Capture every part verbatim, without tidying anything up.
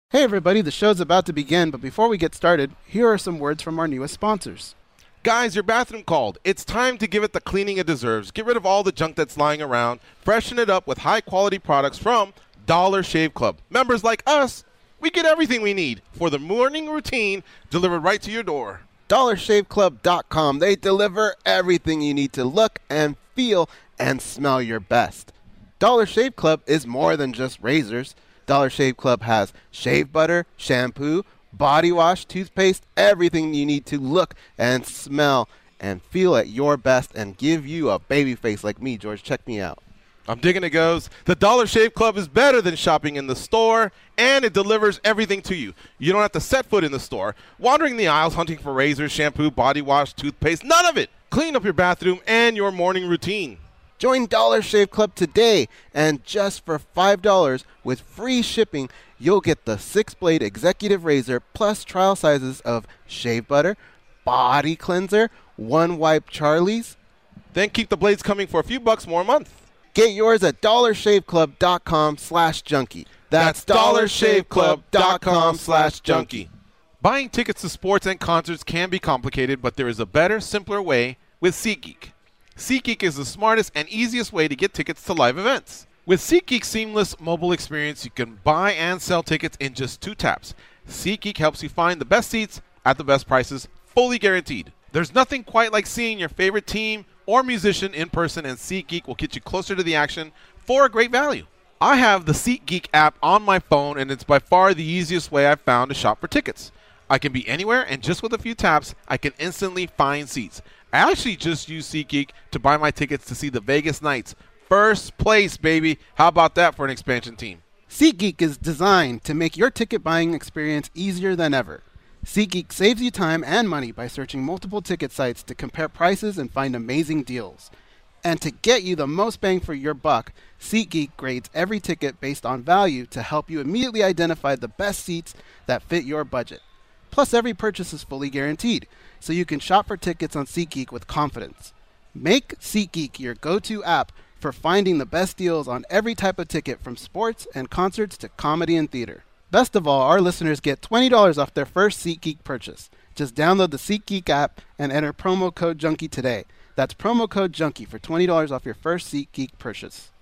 Hey everybody, the show's about to begin, but before we get started, here are some words from our newest sponsors. Guys, your bathroom called. It's time to give it the cleaning it deserves. Get rid of all the junk that's lying around. Freshen it up with high-quality products from Dollar Shave Club. Members like us, we get everything we need for the morning routine delivered right to your door. dollar shave club dot com. They deliver everything you need to look and feel and smell your best. Dollar Shave Club is more than just razors. Dollar Shave Club has shave butter, shampoo, body wash, toothpaste, everything you need to look and smell and feel at your best and give you a baby face like me, George. Check me out. I'm digging it, goes. The Dollar Shave Club is better than shopping in the store, and it delivers everything to you. You don't have to set foot in the store, wandering the aisles hunting for razors, shampoo, body wash, toothpaste, none of it. Clean up your bathroom and your morning routine. Join Dollar Shave Club today, and just for five dollars with free shipping, you'll get the six-blade executive razor plus trial sizes of shave butter, body cleanser, one wipe Charlie's. Then keep the blades coming for a few bucks more a month. Get yours at dollar shave club dot com slash junkie. That's dollar shave club dot com slash junkie. Buying tickets to sports and concerts can be complicated, but there is a better, simpler way with SeatGeek. SeatGeek is the smartest and easiest way to get tickets to live events. With SeatGeek's seamless mobile experience, you can buy and sell tickets in just two taps. SeatGeek helps you find the best seats at the best prices, fully guaranteed. There's nothing quite like seeing your favorite team or musician in person, and SeatGeek will get you closer to the action for a great value. I have the SeatGeek app on my phone, and it's by far the easiest way I've found to shop for tickets. I can be anywhere, and just with a few taps, I can instantly find seats. I actually just used SeatGeek to buy my tickets to see the Vegas Knights. First place, baby. How about that for an expansion team? SeatGeek is designed to make your ticket buying experience easier than ever. SeatGeek saves you time and money by searching multiple ticket sites to compare prices and find amazing deals. And to get you the most bang for your buck, SeatGeek grades every ticket based on value to help you immediately identify the best seats that fit your budget. Plus, every purchase is fully guaranteed, so you can shop for tickets on SeatGeek with confidence. Make SeatGeek your go-to app for finding the best deals on every type of ticket, from sports and concerts to comedy and theater. Best of all, our listeners get twenty dollars off their first SeatGeek purchase. Just download the SeatGeek app and enter promo code Junkie today. That's promo code Junkie for twenty dollars off your first SeatGeek purchase.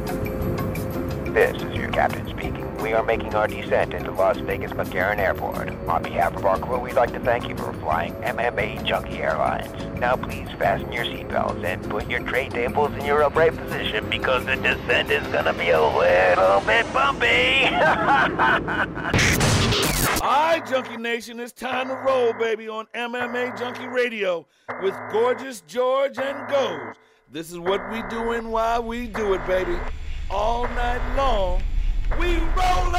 This is your captain speaking. We are making our descent into Las Vegas McCarran Airport. On behalf of our crew, we'd like to thank you for flying M M A Junkie Airlines. Now please fasten your seatbelts and put your tray tables in your upright position, because the descent is gonna be a little bit bumpy. Alright, Junkie Nation, it's time to roll, baby, on M M A Junkie Radio with Gorgeous George and Goes. This is what we do and why we do it, baby. All night long, we rollin'!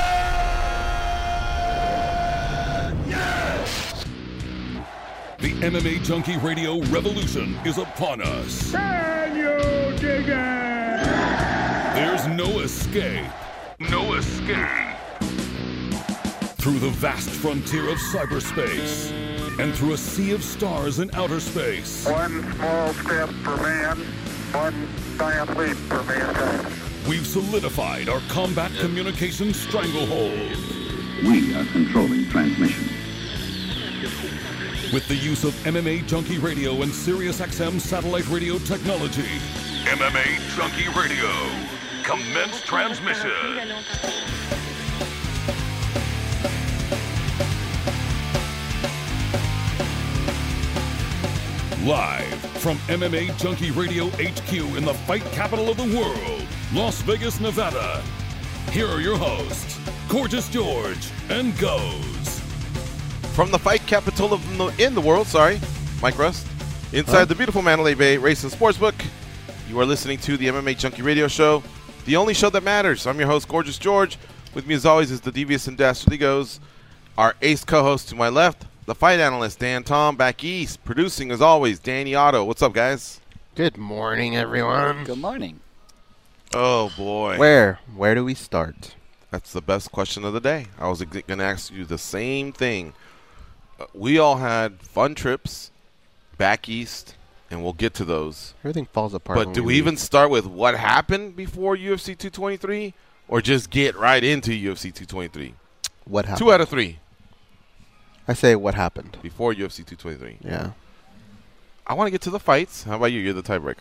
Yeah! The M M A Junkie Radio revolution is upon us. Can you dig it? There's no escape. No escape. Through the vast frontier of cyberspace and through a sea of stars in outer space. One small step for man, one giant leap for mankind. We've solidified our combat communication stranglehold. We are controlling transmission. With the use of M M A Junkie Radio and SiriusXM satellite radio technology. M M A Junkie Radio. Commence transmission. Live from M M A Junkie Radio H Q in the fight capital of the world, Las Vegas, Nevada. Here are your hosts, Gorgeous George and Goes. From the fight capital of the, in the world, sorry, Mike Rust, inside huh? the beautiful Mandalay Bay Race and Sportsbook, you are listening to the M M A Junkie Radio Show, the only show that matters. I'm your host, Gorgeous George. With me, as always, is the devious and dastardly Goes, our ace co-host to my left, the fight analyst, Dan Tom, back east. Producing, as always, Danny Otto. What's up, guys? Good morning, everyone. Good morning. Oh, boy. Where? Where do we start? That's the best question of the day. I was going to ask you the same thing. Uh, we all had fun trips back east, and we'll get to those. Everything falls apart. But do we, we even start with what happened before U F C two twenty-three, or just get right into U F C two twenty-three? What happened? Two out of three. I say what happened. Before U F C two twenty-three. Yeah. I want to get to the fights. How about you? You're the tiebreaker.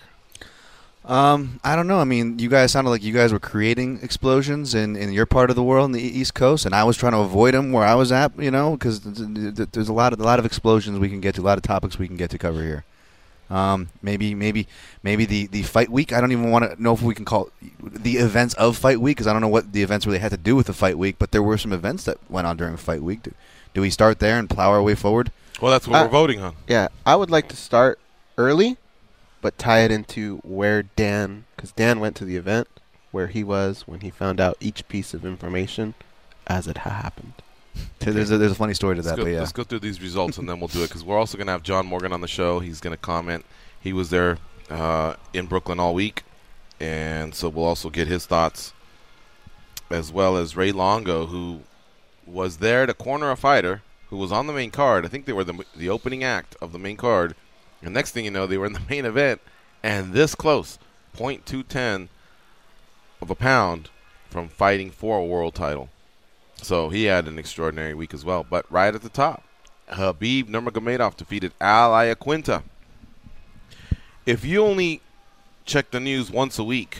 Um, I don't know. I mean, you guys sounded like you guys were creating explosions in, in your part of the world, in the East Coast, and I was trying to avoid them where I was at, you know, because there's a lot of a lot of explosions we can get to, a lot of topics we can get to cover here. Um, maybe, maybe, maybe the, the fight week. I don't even want to know if we can call it the events of fight week because I don't know what the events really had to do with the fight week. But there were some events that went on during fight week. Do, do we start there and plow our way forward? Well, that's what uh, we're voting on. Yeah, I would like to start early, but tie it into where Dan, because Dan went to the event where he was when he found out each piece of information as it ha- happened. Okay. There's a, there's a funny story to let's that, go, but yeah. Let's go through these results and then we'll do it because we're also going to have John Morgan on the show. He's going to comment. He was there uh, in Brooklyn all week, and so we'll also get his thoughts, as well as Ray Longo, who was there to corner a fighter who was on the main card. I think they were the the opening act of the main card. And next thing you know, they were in the main event, and this close, point two ten of a pound from fighting for a world title. So he had an extraordinary week as well. But right at the top, Khabib Nurmagomedov defeated Al Iaquinta. If you only check the news once a week,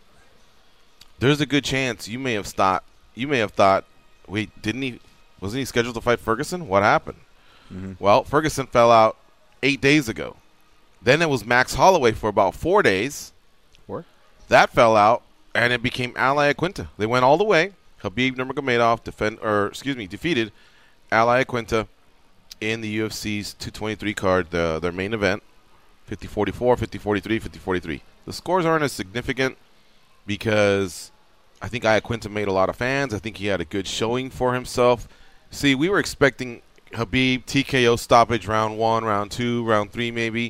there's a good chance you may have thought, you may have thought, wait, didn't he, wasn't he scheduled to fight Ferguson? What happened? Mm-hmm. Well, Ferguson fell out eight days ago. Then it was Max Holloway for about four days. Four? That fell out, and it became Al Iaquinta. They went all the way. Khabib Nurmagomedov defend, or excuse me, defeated Al Iaquinta in the U F C's two twenty-three card, the, their main event, fifty forty-four, fifty forty-three, fifty forty-three. The scores aren't as significant because I think Iaquinta made a lot of fans. I think he had a good showing for himself. See, we were expecting Khabib T K O stoppage round one, round two, round three maybe,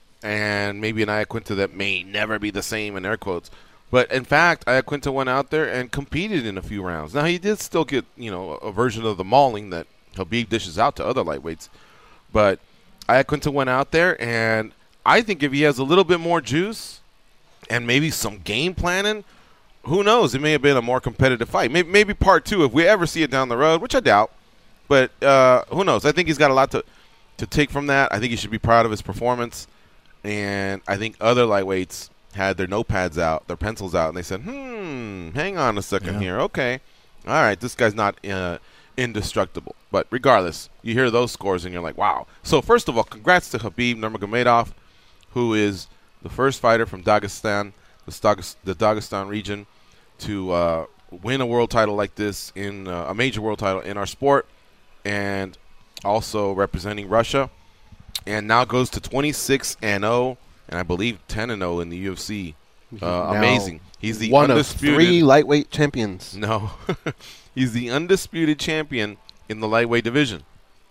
and maybe an Iaquinta that may never be the same in air quotes. But, in fact, Iaquinta went out there and competed in a few rounds. Now, he did still get, you know, a version of the mauling that Khabib dishes out to other lightweights. But Iaquinta went out there, and I think if he has a little bit more juice and maybe some game planning, who knows? It may have been a more competitive fight. Maybe, maybe part two, if we ever see it down the road, which I doubt. But uh, who knows? I think he's got a lot to, to take from that. I think he should be proud of his performance. And I think other lightweights had their notepads out, their pencils out, and they said, hmm, hang on a second yeah. here. Okay. All right, this guy's not uh, indestructible. But regardless, you hear those scores, and you're like, wow. So first of all, congrats to Khabib Nurmagomedov, who is the first fighter from Dagestan, the, Stag- the Dagestan region, to uh, win a world title like this, in uh, a major world title in our sport, and also representing Russia, and now goes to twenty-six and oh. And I believe ten and oh in the U F C. Uh, amazing. He's the one undisputed. One of three lightweight champions. No. He's the undisputed champion in the lightweight division.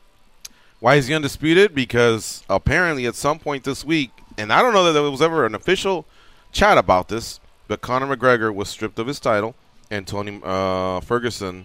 Why is he undisputed? Because apparently at some point this week, and I don't know that there was ever an official chat about this, but Conor McGregor was stripped of his title, and Tony uh, Ferguson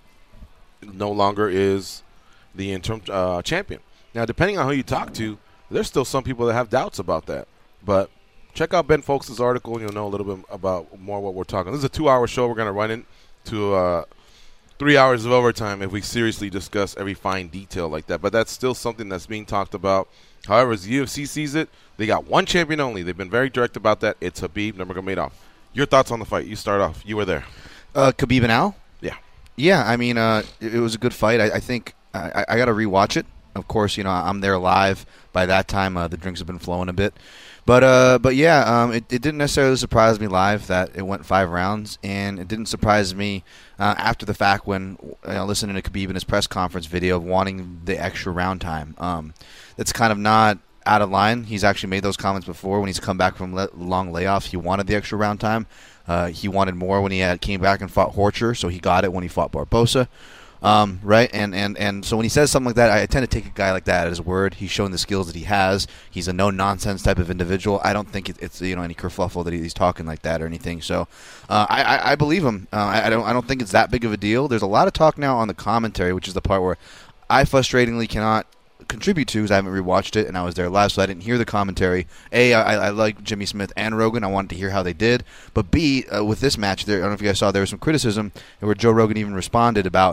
no longer is the interim uh, champion. Now, depending on who you talk to, there's still some people that have doubts about that. But check out Ben Folks' article, and you'll know a little bit about more what we're talking. This is a two-hour show. We're going to run into uh, three hours of overtime if we seriously discuss every fine detail like that. But that's still something that's being talked about. However, as the U F C sees it, they got one champion only. They've been very direct about that. It's Khabib Nurmagomedov. Your thoughts on the fight? You start off. You were there. Uh, Khabib and Al? Yeah. Yeah, I mean, uh, it, it was a good fight. I, I think I, I got to rewatch it. Of course, you know, I'm there live. By that time, uh, the drinks have been flowing a bit. But uh, but yeah, um, it, it didn't necessarily surprise me live that it went five rounds, and it didn't surprise me uh, after the fact when you know, listening to Khabib in his press conference video of wanting the extra round time. Um, that's kind of not out of line. He's actually made those comments before when he's come back from le- long layoffs. He wanted the extra round time. Uh, he wanted more when he had, came back and fought Horcher, so he got it when he fought Barbosa. Um, right, and, and, and so when he says something like that, I tend to take a guy like that at his word. He's shown the skills that he has. He's a no-nonsense type of individual. I don't think it, it's you know any kerfuffle that he's talking like that or anything. So uh, I, I, I believe him. Uh, I, I don't I don't think it's that big of a deal. There's a lot of talk now on the commentary, which is the part where I frustratingly cannot contribute to because I haven't rewatched it and I was there live, so I didn't hear the commentary. A, I, I like Jimmy Smith and Rogan. I wanted to hear how they did. But B, uh, with this match, there, I don't know if you guys saw, there was some criticism where Joe Rogan even responded about,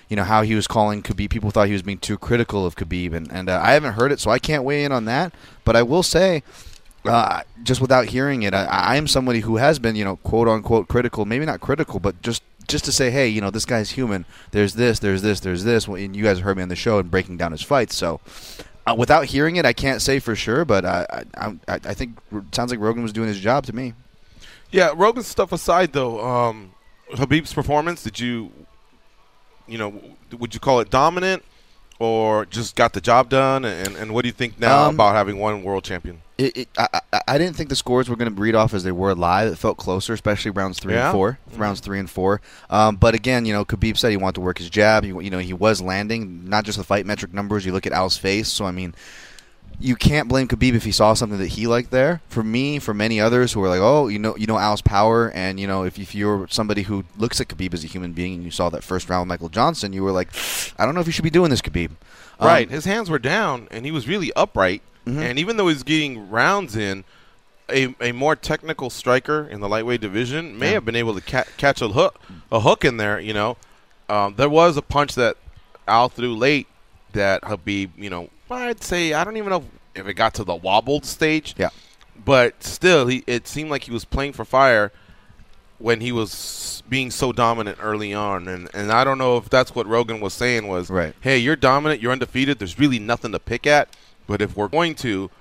you know, how he was calling Khabib. People thought he was being too critical of Khabib, and, and uh, I haven't heard it, so I can't weigh in on that. But I will say, uh, just without hearing it, I, I am somebody who has been, you know, quote-unquote critical, maybe not critical, but just just to say, hey, you know, this guy's human. There's this, there's this, there's this. And you guys heard me on the show and breaking down his fights. So uh, without hearing it, I can't say for sure, but I, I, I, I think it sounds like Rogan was doing his job to me. Yeah, Rogan's stuff aside, though, um, Khabib's performance, did you, you know, would you call it dominant or just got the job done? And, and what do you think now um, about having one world champion? It, it, I, I, I didn't think the scores were going to read off as they were live. It felt closer, especially rounds three yeah? and four. Mm-hmm. Rounds three and four. Um, but again, you know, Khabib said he wanted to work his jab. He, you know, he was landing, not just the fight metric numbers. You look at Al's face. So I mean, you can't blame Khabib if he saw something that he liked there. For me, for many others who are like, oh, you know, you know Al's power, and you know, if, if you're somebody who looks at Khabib as a human being, and you saw that first round with Michael Johnson, you were like, I don't know if you should be doing this, Khabib. Um, Right. His hands were down, and he was really upright. Mm-hmm. And even though he's getting rounds in, a, a more technical striker in the lightweight division may yeah. have been able to ca- catch a hook, a hook in there. You know, um, there was a punch that Al threw late that Khabib, you know, I'd say I don't even know if it got to the wobbled stage. Yeah. But still, he it seemed like he was playing for fire when he was being so dominant early on. And, and I don't know if that's what Rogan was saying was, right. hey, you're dominant, you're undefeated, there's really nothing to pick at. But if we're going to,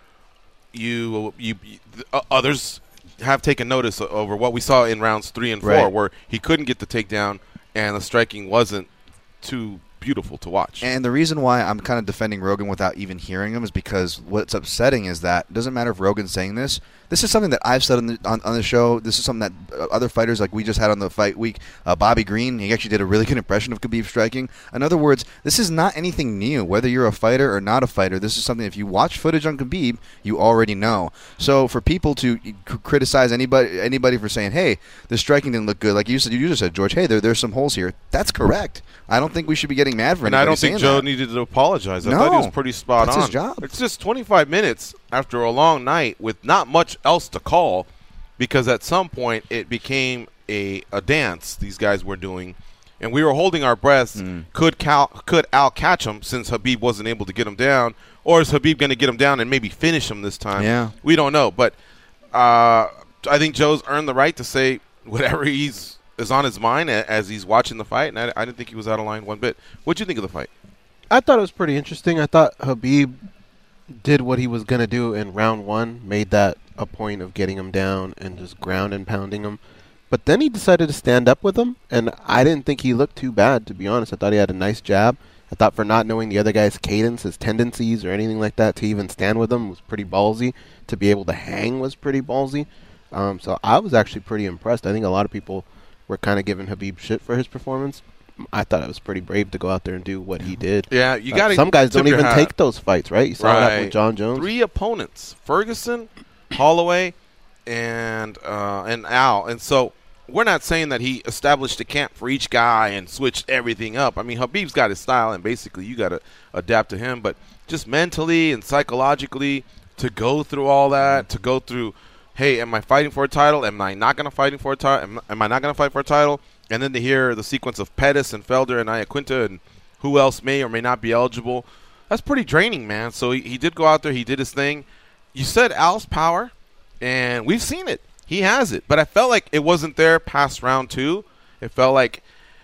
you, you, you uh, others have taken notice over what we saw in rounds three and four, right. where he couldn't get the takedown and the striking wasn't too beautiful to watch. And the reason why I'm kind of defending Rogan without even hearing him is because what's upsetting is that it doesn't matter if Rogan's saying this. This is something that I've said on the, on, on the show. This is something that uh, other fighters like we just had on the fight week, uh, Bobby Green, he actually did a really good impression of Khabib striking. In other words, this is not anything new. Whether you're a fighter or not a fighter, this is something if you watch footage on Khabib, you already know. So for people to c- criticize anybody anybody for saying, hey, the striking didn't look good, like you said, you just said, George, hey, there there's some holes here. That's correct. I don't think we should be getting mad for and anybody I don't think Joe that. needed to apologize. I no, thought he was pretty spot that's on. His job. It's just twenty-five minutes after a long night with not much else to call, because at some point it became a, a dance these guys were doing, and we were holding our breaths. Mm. Could Cal, could Al catch him since Khabib wasn't able to get him down, or is Khabib going to get him down and maybe finish him this time? Yeah. We don't know, but uh, I think Joe's earned the right to say whatever he's is on his mind as he's watching the fight, and I, I didn't think he was out of line one bit. What'd you think of the fight? I thought it was pretty interesting. I thought Khabib did what he was going to do in round one, made that a point of getting him down and just ground and pounding him. But then he decided to stand up with him, and I didn't think he looked too bad, to be honest. I thought he had a nice jab. I thought for not knowing the other guy's cadence, his tendencies, or anything like that, to even stand with him was pretty ballsy. To be able to hang was pretty ballsy. Um, so I was actually pretty impressed. I think a lot of people were kind of giving Khabib shit for his performance. I thought it was pretty brave to go out there and do what he did. Yeah, you uh, got some guys don't even hat. take those fights, right? You saw right. that with John Jones. Three opponents: Ferguson, Holloway, and uh, and Al. And so we're not saying that he established a camp for each guy and switched everything up. I mean, Khabib's got his style, and basically you got to adapt to him. But just mentally and psychologically, to go through all that, to go through, hey, am I fighting for a title? Am I not going to fighting for a title? Am, am I not going to fight for a title? And then to hear the sequence of Pettis and Felder and Iaquinta and who else may or may not be eligible, that's pretty draining, man. So he, he did go out there. He did his thing. You said Al's power, and we've seen it. He has it. But I felt like it wasn't there past round two. It felt like,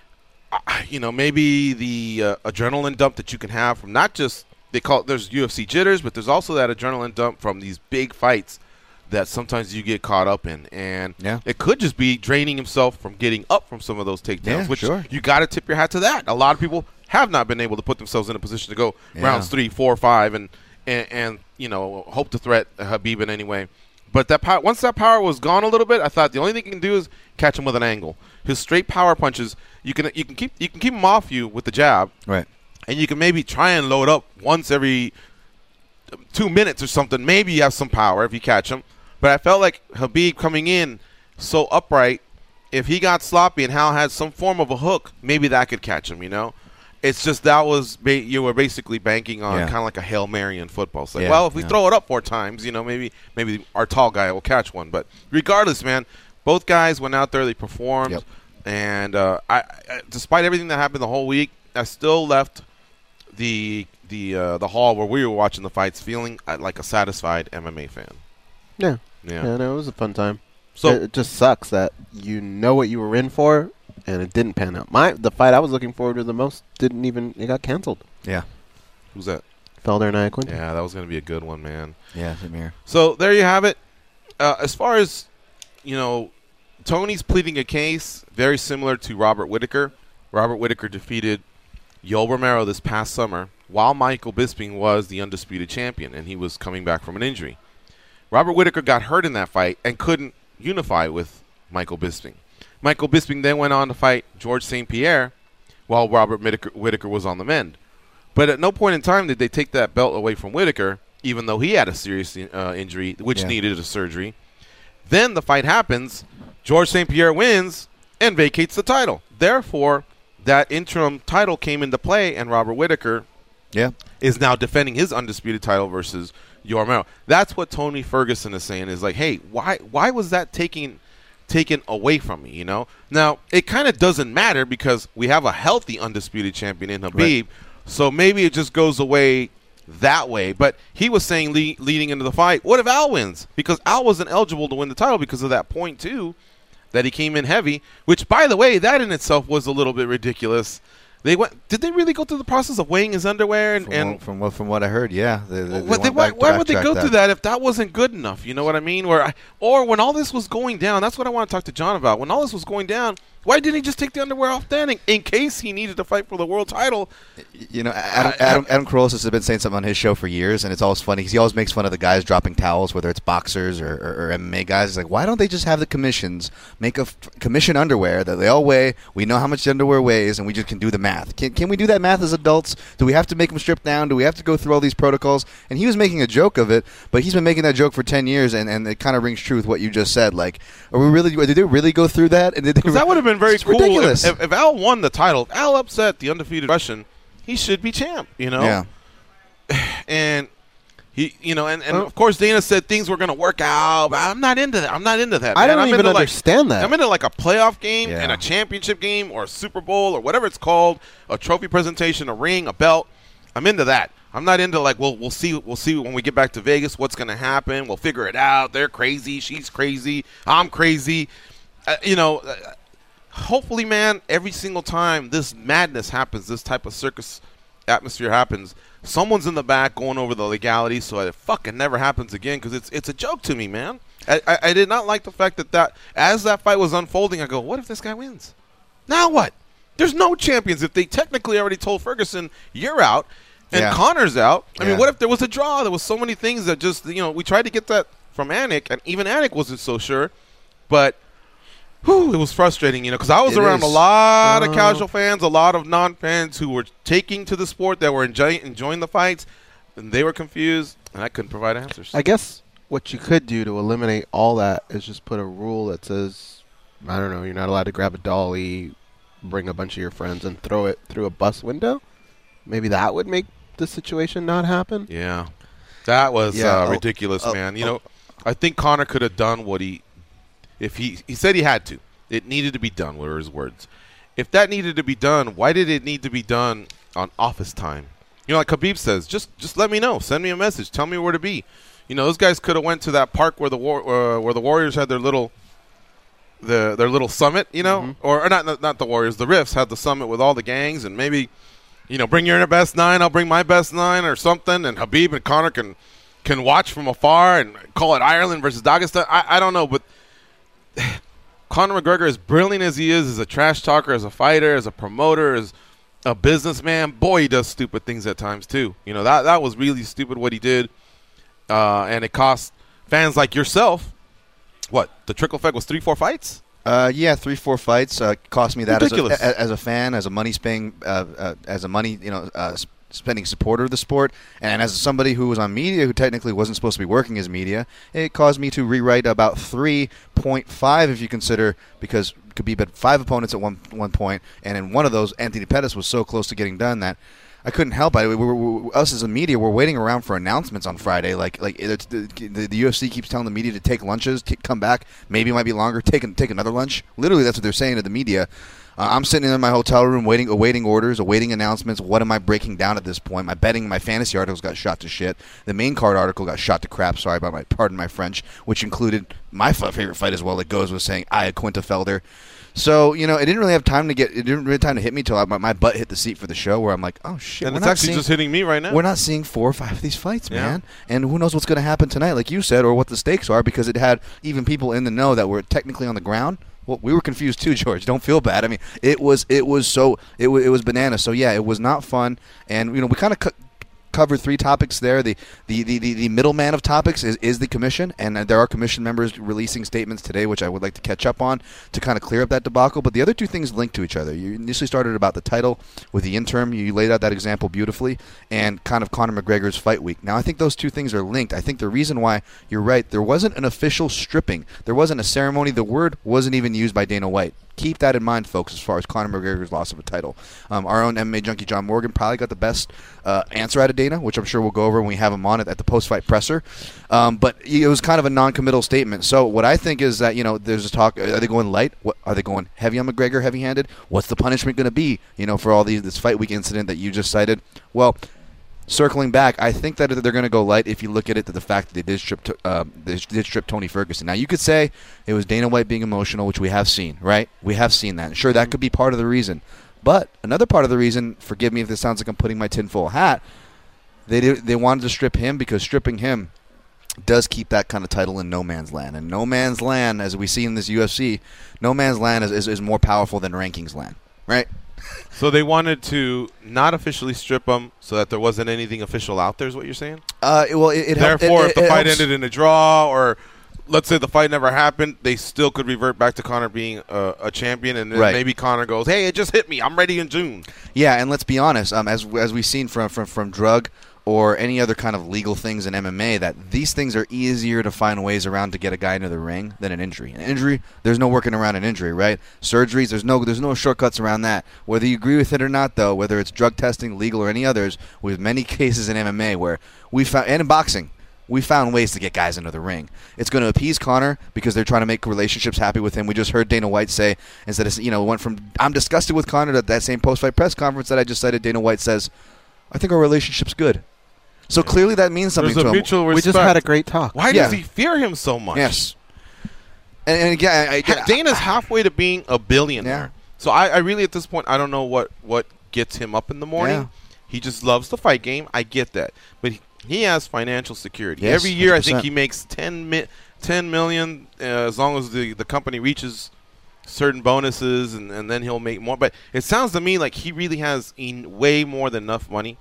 you know, maybe the uh, adrenaline dump that you can have from not just, they call it, there's U F C jitters, but there's also that adrenaline dump from these big fights that sometimes you get caught up in. And yeah. it could just be draining himself from getting up from some of those takedowns, yeah, which sure. you got to tip your hat to that. A lot of people have not been able to put themselves in a position to go yeah. rounds three, four, five, and, and, and, you know, hope to threat Khabib in any way. But that power, once that power was gone a little bit, I thought the only thing you can do is catch him with an angle. His straight power punches, you can you can keep you can keep him off you with the jab, right? And you can maybe try and load up once every two minutes or something. Maybe you have some power if you catch him. But I felt like Khabib coming in so upright, if he got sloppy and Hal had some form of a hook, maybe that could catch him, you know? It's just that was ba- – you were basically banking on yeah. kind of like a Hail Mary in football. It's like, yeah, well, if we yeah. throw it up four times, you know, maybe maybe our tall guy will catch one. But regardless, man, both guys went out there. They performed. Yep. And uh, I, I, despite everything that happened the whole week, I still left the the uh, the hall where we were watching the fights feeling uh, like a satisfied M M A fan. Yeah. Yeah. Yeah, no, it was a fun time. So it, it just sucks that you know what you were in for, and it didn't pan out. My the fight I was looking forward to the most didn't even it got canceled. Yeah. Who's that? Felder and Iaquinta. Yeah, that was going to be a good one, man. Yeah, same here. So there you have it. Uh, as far as, you know, Tony's pleading a case very similar to Robert Whittaker. Robert Whittaker defeated Yoel Romero this past summer while Michael Bisping was the undisputed champion, and he was coming back from an injury. Robert Whittaker got hurt in that fight and couldn't unify with Michael Bisping. Michael Bisping then went on to fight George Saint Pierre while Robert Whittaker, Whittaker was on the mend. But at no point in time did they take that belt away from Whittaker, even though he had a serious uh, injury, which Yeah. needed a surgery. Then the fight happens, George Saint Pierre wins and vacates the title. Therefore, that interim title came into play, and Robert Whittaker Yeah. is now defending his undisputed title versus Yoel Romero. That's what Tony Ferguson is saying, is like, hey, why why was that taken taken away from me, you know? Now, it kind of doesn't matter because we have a healthy undisputed champion in Habib, Right. so maybe it just goes away that way. But he was saying le- leading into the fight, what if Al wins? Because Al wasn't eligible to win the title because of that point two that he came in heavy, which, by the way, that in itself was a little bit ridiculous. They went. Did they really go through the process of weighing his underwear? And, From, and what, from what from what I heard, yeah. They, they, they What they- went why, back- why would they backtracked go through that if that wasn't good enough? You know what I mean? Where I, or when all this was going down, that's what I want to talk to John about. When all this was going down, why didn't he just take the underwear off then, in, in case he needed to fight for the world title? You know, Adam, Adam, Adam Carolla has been saying something on his show for years, and it's always funny because he always makes fun of the guys dropping towels, whether it's boxers or, or, or M M A guys. He's like, why don't they just have the commissions make a f- commission underwear that they all weigh? We know how much the underwear weighs, and we just can do the math. Can, can we do that math as adults? Do we have to make them strip down? Do we have to go through all these protocols? And he was making a joke of it, but he's been making that joke for ten years, and, and it kind of rings true with what you just said. Like, are we really? Did they really go through that? And did they, Because that would have been very it's cool. ridiculous. If, if Al won the title, if Al upset the undefeated Russian, he should be champ, you know? Yeah. And he, you know, and, and of course Dana said things were going to work out, but I'm not into that. I'm not into that. I man. don't I'm even into like- understand that. I'm into like a playoff game Yeah. and a championship game or a Super Bowl or whatever it's called, a trophy presentation, a ring, a belt. I'm into that. I'm not into like, well, we'll see, we'll see when we get back to Vegas what's going to happen. We'll figure it out. They're crazy. She's crazy. I'm crazy. Uh, you know, uh, hopefully, man, every single time this madness happens, this type of circus atmosphere happens, someone's in the back going over the legalities so it fucking never happens again, because it's it's a joke to me, man. I, I, I did not like the fact that, that as that fight was unfolding, I go, what if this guy wins? Now what? There's no champions. If they technically already told Ferguson, you're out, and Yeah. Connor's out. I Yeah. mean, what if there was a draw? There was so many things that just, you know, we tried to get that from Anik, and even Anik wasn't so sure. But whew, it was frustrating, you know, because I was It around is. a lot of Uh, casual fans, a lot of non-fans who were taking to the sport, that were enjoy- enjoying the fights, and they were confused, and I couldn't provide answers. I guess what you could do to eliminate all that is just put a rule that says, I don't know, you're not allowed to grab a dolly, bring a bunch of your friends, and throw it through a bus window. Maybe that would make the situation not happen. Yeah, that was Yeah, uh, oh, ridiculous, oh, man. You oh. know, I think Connor could have done what he, if he, he said he had to. It needed to be done, were his words. If that needed to be done, why did it need to be done on office time? You know, like Khabib says, just just let me know. Send me a message. Tell me where to be. You know, those guys could have went to that park where the war, uh, where the Warriors had their little, the their little summit. You know, Mm-hmm. or, or not, not not the Warriors, the Riffs had the summit with all the gangs, and maybe, you know, bring your best nine, I'll bring my best nine or something, and Khabib and Connor can can watch from afar and call it Ireland versus Dagestan. I, I don't know, but Conor McGregor, as brilliant as he is, as a trash talker, as a fighter, as a promoter, as a businessman, boy, he does stupid things at times too. You know, that that was really stupid what he did, uh, and it cost fans like yourself, what, the trickle effect was three, four fights? Uh, yeah, three, four fights uh, cost me that as a, Ridiculous. a- as a fan, as a money spending, uh, uh, as a money, you know, uh, s- spending supporter of the sport, and as somebody who was on media who technically wasn't supposed to be working as media, it caused me to rewrite about three point five if you consider, because Khabib had five opponents at one one point, and in one of those, Anthony Pettis was so close to getting done that I couldn't help it. We were, we were, us as a media, we're waiting around for announcements on Friday. Like, like it's, the, the, the U F C keeps telling the media to take lunches, t- come back, maybe it might be longer, take an, take another lunch. Literally, that's what they're saying to the media. Uh, I'm sitting in my hotel room waiting, awaiting orders, awaiting announcements. What am I breaking down at this point? My betting, my fantasy articles got shot to shit. The main card article got shot to crap. Sorry about my, pardon my French, which included my favorite fight as well. It goes with saying Aya Quinta Felder. So, you know, it didn't really have time to get, it didn't really have time to hit me till I, my, my butt hit the seat for the show where I'm like, oh shit. And it's actually seeing, just hitting me right now. We're not seeing four or five of these fights, Yeah. man. And who knows what's going to happen tonight, like you said, or what the stakes are, because it had even people in the know that were technically on the ground. Well, we were confused too, George. Don't feel bad. I mean, it was it was so it was it was bananas. So yeah, it was not fun. And you know, we kind of co- covered three topics there. The the, the, the, the middleman of topics is, is the commission, and there are commission members releasing statements today, which I would like to catch up on to kind of clear up that debacle. But the other two things link to each other. You initially started about the title with the interim. You laid out that example beautifully, and kind of Conor McGregor's fight week. Now, I think those two things are linked. I think the reason why you're right, there wasn't an official stripping. There wasn't a ceremony. The word wasn't even used by Dana White. Keep that in mind, folks, as far as Conor McGregor's loss of a title. Um, our own M M A junkie, John Morgan, probably got the best uh, answer out of Dana, which I'm sure we'll go over when we have him on it at the post-fight presser. Um, but it was kind of a non-committal statement. So what I think is that, you know, there's a talk, are they going light? What, are they going heavy on McGregor, heavy-handed? What's the punishment going to be, you know, for all these this fight week incident that you just cited? Well, circling back, I think that they're going to go light if you look at it to the fact that they did strip uh, they did strip Tony Ferguson. Now, you could say it was Dana White being emotional, which we have seen, right? We have seen that. Sure, that could be part of the reason. But another part of the reason, forgive me if this sounds like I'm putting my tinfoil hat, they did, they wanted to strip him because stripping him does keep that kind of title in no man's land. And no man's land, as we see in this U F C, no man's land is, is, is more powerful than rankings land, right? So they wanted to not officially strip him so that there wasn't anything official out there is what you're saying? Uh, well, it, it Therefore, it, it, if the it fight helps. ended in a draw or let's say the fight never happened, they still could revert back to Conor being a, a champion, and then Right. maybe Conor goes, hey, it just hit me. I'm ready in June. Yeah, and let's be honest, um, as as we've seen from, from, from drug or any other kind of legal things in M M A, that these things are easier to find ways around to get a guy into the ring than an injury. An injury, there's no working around an injury, right? Surgeries, there's no there's no shortcuts around that. Whether you agree with it or not, though, whether it's drug testing, legal, or any others, with many cases in M M A where we found, and in boxing, we found ways to get guys into the ring. It's going to appease Conor because they're trying to make relationships happy with him. We just heard Dana White say, instead of, you know, went from, I'm disgusted with Conor, to that same post-fight press conference that I just cited, Dana White says, I think our relationship's good. So clearly that means something There's to a him. mutual We respect. just had a great talk. Why Yeah. does he fear him so much? Yes. And, and again, I, I, Dana's halfway to being a billionaire. Yeah. So I, I really, at this point, I don't know what, what gets him up in the morning. Yeah. He just loves the fight game. I get that. But he, he has financial security. Yes, Every year, one hundred I percent. think he makes ten, mi- ten million uh, as long as the, the company reaches certain bonuses, and, and then he'll make more. But it sounds to me like he really has en- way more than enough money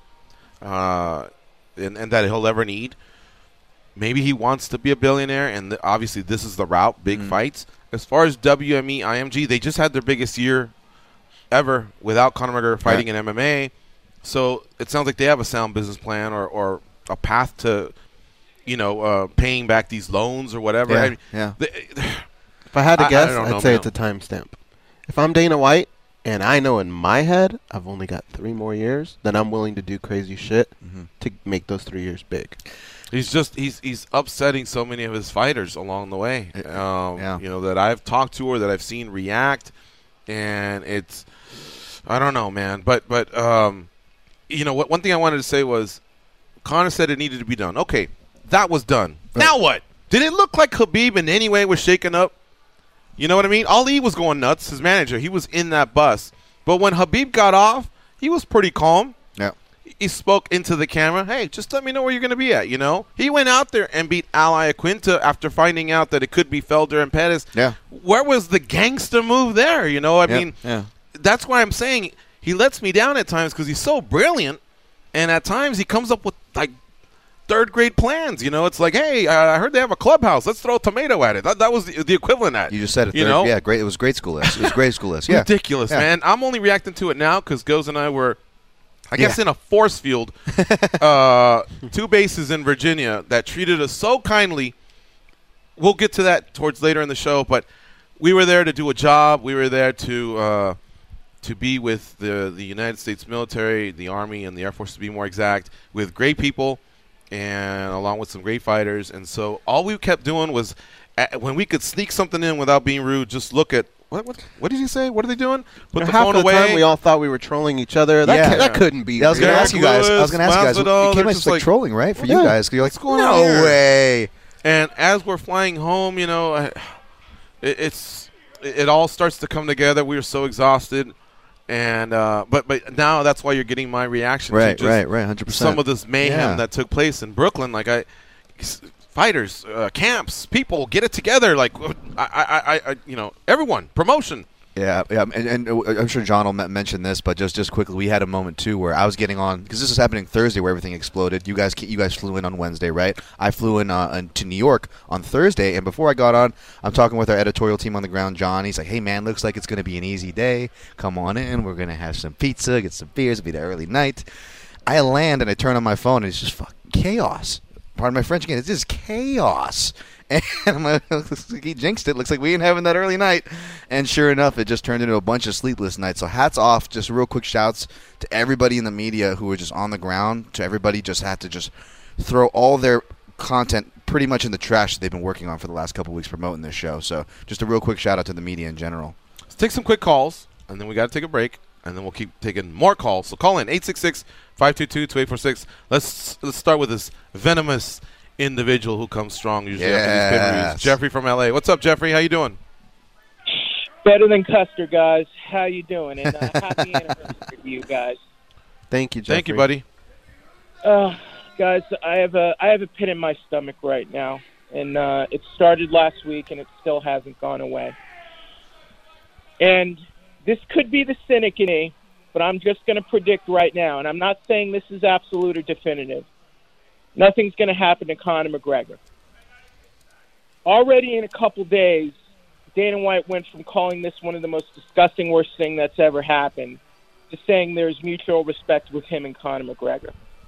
uh, and, and that he'll ever need. Maybe he wants to be a billionaire, and th- obviously this is the route, big Mm. fights. As far as W M E, I M G, they just had their biggest year ever without Conor McGregor fighting in M M A. So it sounds like they have a sound business plan or, or a path to, you know, uh, paying back these loans or whatever. Yeah, I mean, yeah. they- If I had to I- I guess, don't I'd know, say man. it's a timestamp. If I'm Dana White and I know in my head I've only got three more years, then I'm willing to do crazy shit Mhm. to make those three years big. He's just he's he's upsetting so many of his fighters along the way. It- Um, yeah. You know, that I've talked to or that I've seen react, and it's I don't know, man. But but um, you know what? One thing I wanted to say was Conor said it needed to be done. Okay, that was done. Now what? Did it look like Khabib in any way was shaken up? You know what I mean? Ali was going nuts. His manager, he was in that bus. But when Khabib got off, he was pretty calm. Yeah. He spoke into the camera. Hey, just let me know where you're going to be at, you know? He went out there and beat Al Iaquinta after finding out that it could be Felder and Pettis. Yeah. Where was the gangster move there, you know? I Yeah, mean, yeah. that's why I'm saying he lets me down at times because he's so brilliant, and at times he comes up with, like, third-grade plans, you know? It's like, hey, uh, I heard they have a clubhouse. Let's throw a tomato at it. That, that was the, the equivalent at You just said it. You third, know? Yeah, great. It was grade school list. It was grade school list. Yeah. Ridiculous, Yeah. man. I'm only reacting to it now because Goes and I were, I guess, Yeah. in a force field, uh, two bases in Virginia that treated us so kindly. We'll get to that towards later in the show, but we were there to do a job. We were there to uh, to be with the the United States military, the Army, and the Air Force, to be more exact, with great people and along with some great fighters. And so all we kept doing was, uh, when we could sneak something in without being rude, just look at what, what, what did he say? What are they doing? Put You know, the half phone of the away. time we all thought we were trolling each other. That, Yeah. ca- that couldn't be. Yeah, I was going to real. ask you guys. I was going to ask you guys. Masvidal, It they're came as just like, like- trolling, right, for Yeah. you guys? 'Cause you're like, going no on here?" way. And as we're flying home, you know, I, it, it's it, it all starts to come together. We were so exhausted, and uh, but but now that's why you're getting my reaction. Right, to just right, right, one hundred percent. Some of this mayhem Yeah. that took place in Brooklyn, like I. Fighters, uh, camps, people, get it together. Like, I, I, I, I, you know, everyone, promotion. Yeah, yeah, and, and uh, I'm sure John will m- mention this, but just, just quickly, we had a moment too where I was getting on because this is happening Thursday, where everything exploded. You guys, you guys flew in on Wednesday, right? I flew in uh, in- to New York on Thursday, and before I got on, I'm talking with our editorial team on the ground, John. He's like, "Hey, man, looks like it's going to be an easy day. Come on in. We're going to have some pizza, get some beers. It'll be the early night." I land and I turn on my phone, and it's just fucking chaos. Pardon my French again. It's just chaos. And I'm like, he jinxed it. Looks like we ain't having that early night. And sure enough, it just turned into a bunch of sleepless nights. So hats off. Just real quick shouts to everybody in the media who were just on the ground. To everybody just had to just throw all their content pretty much in the trash that they've been working on for the last couple of weeks promoting this show. So just a real quick shout out to the media in general. Let's take some quick calls, and then we got to take a break, and then we'll keep taking more calls. So call in eight six six, five two two, two eight four six. Let's let's start with this venomous individual who comes strong usually after these pay-per-views. Jeffrey from L A. What's up, Jeffrey? How you doing? Better than Custer, guys. How you doing? And uh, happy anniversary to you guys. Thank you, Jeffrey. Thank you, buddy. Uh, guys, I have a I have a pit in my stomach right now, and uh, it started last week, and it still hasn't gone away. And this could be the cynic in me, but I'm just going to predict right now, and I'm not saying this is absolute or definitive. Nothing's going to happen to Conor McGregor. Already in a couple days, Dana White went from calling this one of the most disgusting worst thing that's ever happened to saying there's mutual respect with him and Conor McGregor.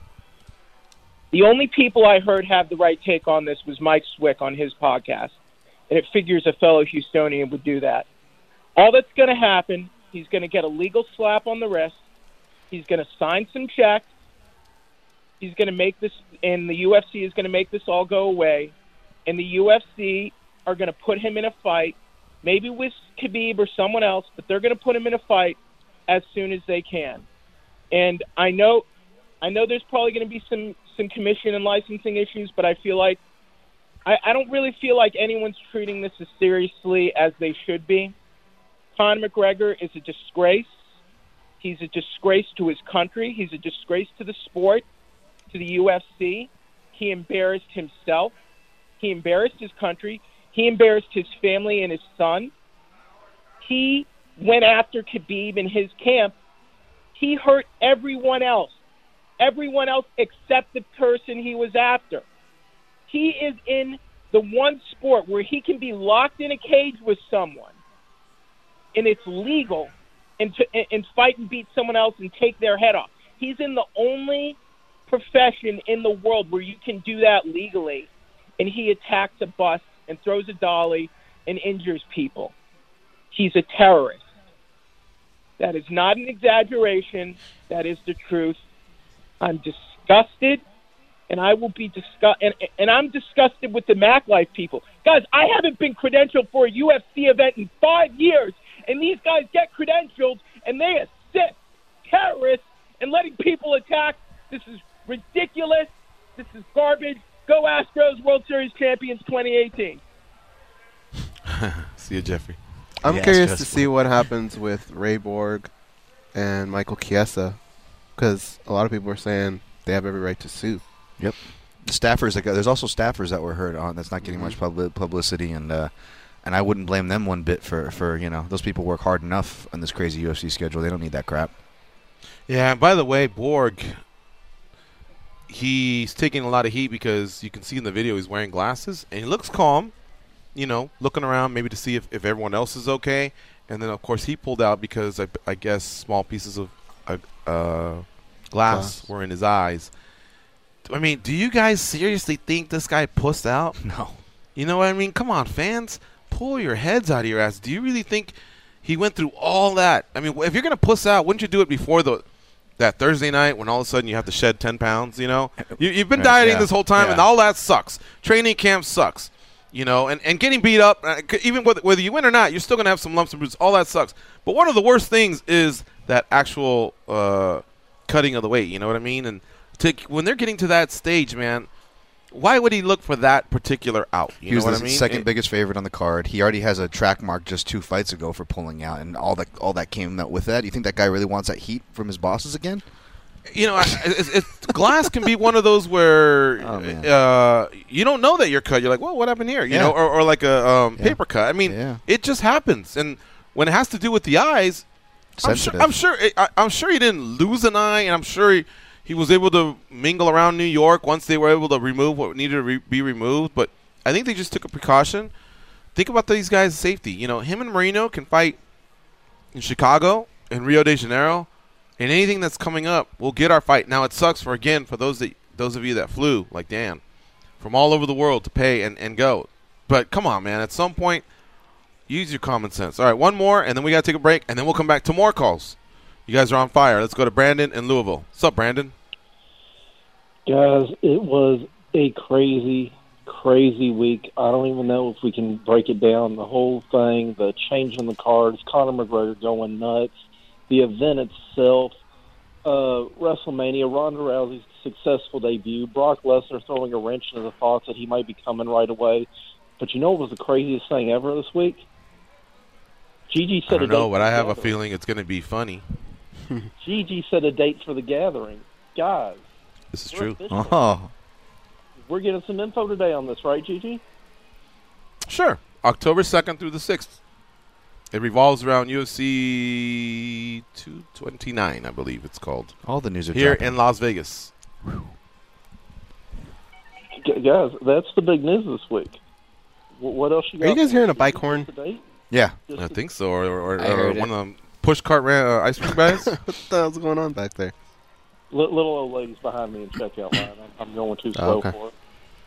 The only people I heard have the right take on this was Mike Swick on his podcast, and it figures a fellow Houstonian would do that. All that's going to happen, he's going to get a legal slap on the wrist, he's going to sign some checks, he's going to make this, and the U F C is going to make this all go away, and the U F C are going to put him in a fight, maybe with Khabib or someone else, but they're going to put him in a fight as soon as they can. And I know I know there's probably going to be some, some commission and licensing issues, but I feel like I, I don't really feel like anyone's treating this as seriously as they should be. Conor McGregor is a disgrace. He's a disgrace to his country. He's a disgrace to the sport, to the U F C. He embarrassed himself. He embarrassed his country. He embarrassed his family and his son. He went after Khabib in his camp. He hurt everyone else. Everyone else except the person he was after. He is in the one sport where he can be locked in a cage with someone, and it's legal, and, to, and, and fight and beat someone else and take their head off. He's in the only profession in the world where you can do that legally, and he attacks a bus and throws a dolly and injures people. He's a terrorist. That is not an exaggeration. That is the truth. I'm disgusted, and I will be disgust. And, and I'm disgusted with the Mac Life people. Guys, I haven't been credentialed for a U F C event in five years, and these guys get credentialed, and they assist terrorists and letting people attack. This is ridiculous. This is garbage. Go Astros, World Series champions twenty eighteen. See you, Jeffrey. I'm Yes, curious yes, to see what happens with Ray Borg and Michael Chiesa, because a lot of people are saying they have every right to sue. Yep. The staffers, that got, there's also staffers that were hurt on that's not getting Mm-hmm. much publi- publicity, and uh, and I wouldn't blame them one bit for, for, you know, those people work hard enough on this crazy U F C schedule. They don't need that crap. Yeah, and by the way, Borg, he's taking a lot of heat because you can see in the video he's wearing glasses, and he looks calm, you know, looking around maybe to see if, if everyone else is okay. And then, of course, he pulled out because I, I guess small pieces of uh, uh, glass, glass were in his eyes. I mean, do you guys seriously think this guy pussed out? No. You know what I mean? Come on, fans. Pull your heads out of your ass. Do you really think he went through all that? I mean, if you're going to puss out, wouldn't you do it before the that Thursday night when all of a sudden you have to shed ten pounds, you know? You, you've been Right, dieting yeah, this whole time, yeah. and all that sucks. Training camp sucks. You know, and, and getting beat up, uh, even whether, whether you win or not, you're still going to have some lumps and bruises. All that sucks. But one of the worst things is that actual uh, cutting of the weight. You know what I mean? And to, when they're getting to that stage, man, why would he look for that particular out? You he was know what the I mean? second it, biggest favorite on the card. He already has a track mark just two fights ago for pulling out, and all that all that came out with that. You think that guy really wants that heat from his bosses again? You know, it, it, glass can be one of those where oh, uh, you don't know that you're cut. You're like, well, what happened here? You yeah. know, or, or like a um, yeah. paper cut. I mean, yeah. it just happens. And when it has to do with the eyes, sensitive. I'm sure. I'm sure, I, I'm sure he didn't lose an eye, and I'm sure he, he was able to mingle around New York once they were able to remove what needed to re- be removed. But I think they just took a precaution. Think about these guys' safety. You know, him and Marino can fight in Chicago and Rio de Janeiro. And anything that's coming up, we'll get our fight. Now, it sucks for, again, for those that those of you that flew, like Dan, from all over the world to pay and, and go. But come on, man. At some point, use your common sense. All right, one more, and then we got to take a break, and then we'll come back to more calls. You guys are on fire. Let's go to Brandon in Louisville. What's up, Brandon? Guys, it was a crazy, crazy week. I don't even know if we can break it down. The whole thing, the change in the cards, Conor McGregor going nuts, the event itself, uh, WrestleMania, Ronda Rousey's successful debut, Brock Lesnar throwing a wrench into the thoughts that he might be coming right away. But you know what was the craziest thing ever this week? Gigi set I don't a date know, but I have gathering. a feeling it's going to be funny. Gigi set a date for the gathering. Guys. This is true. Official. Oh. We're getting some info today on this, right, Gigi? Sure. October second through the sixth. It revolves around U F C two twenty-nine, I believe it's called. All the news are here dropping. in Las Vegas. G- guys, that's the big news this week. W- what else you got? Are you guys hearing a bike horn? Yeah. Just I think so. Or, or, I or heard one it. of them push cart ran, uh, ice cream guys. What the hell's going on back there? Li- little old ladies behind me in checkout line. I'm, I'm going too Oh, slow okay. for it.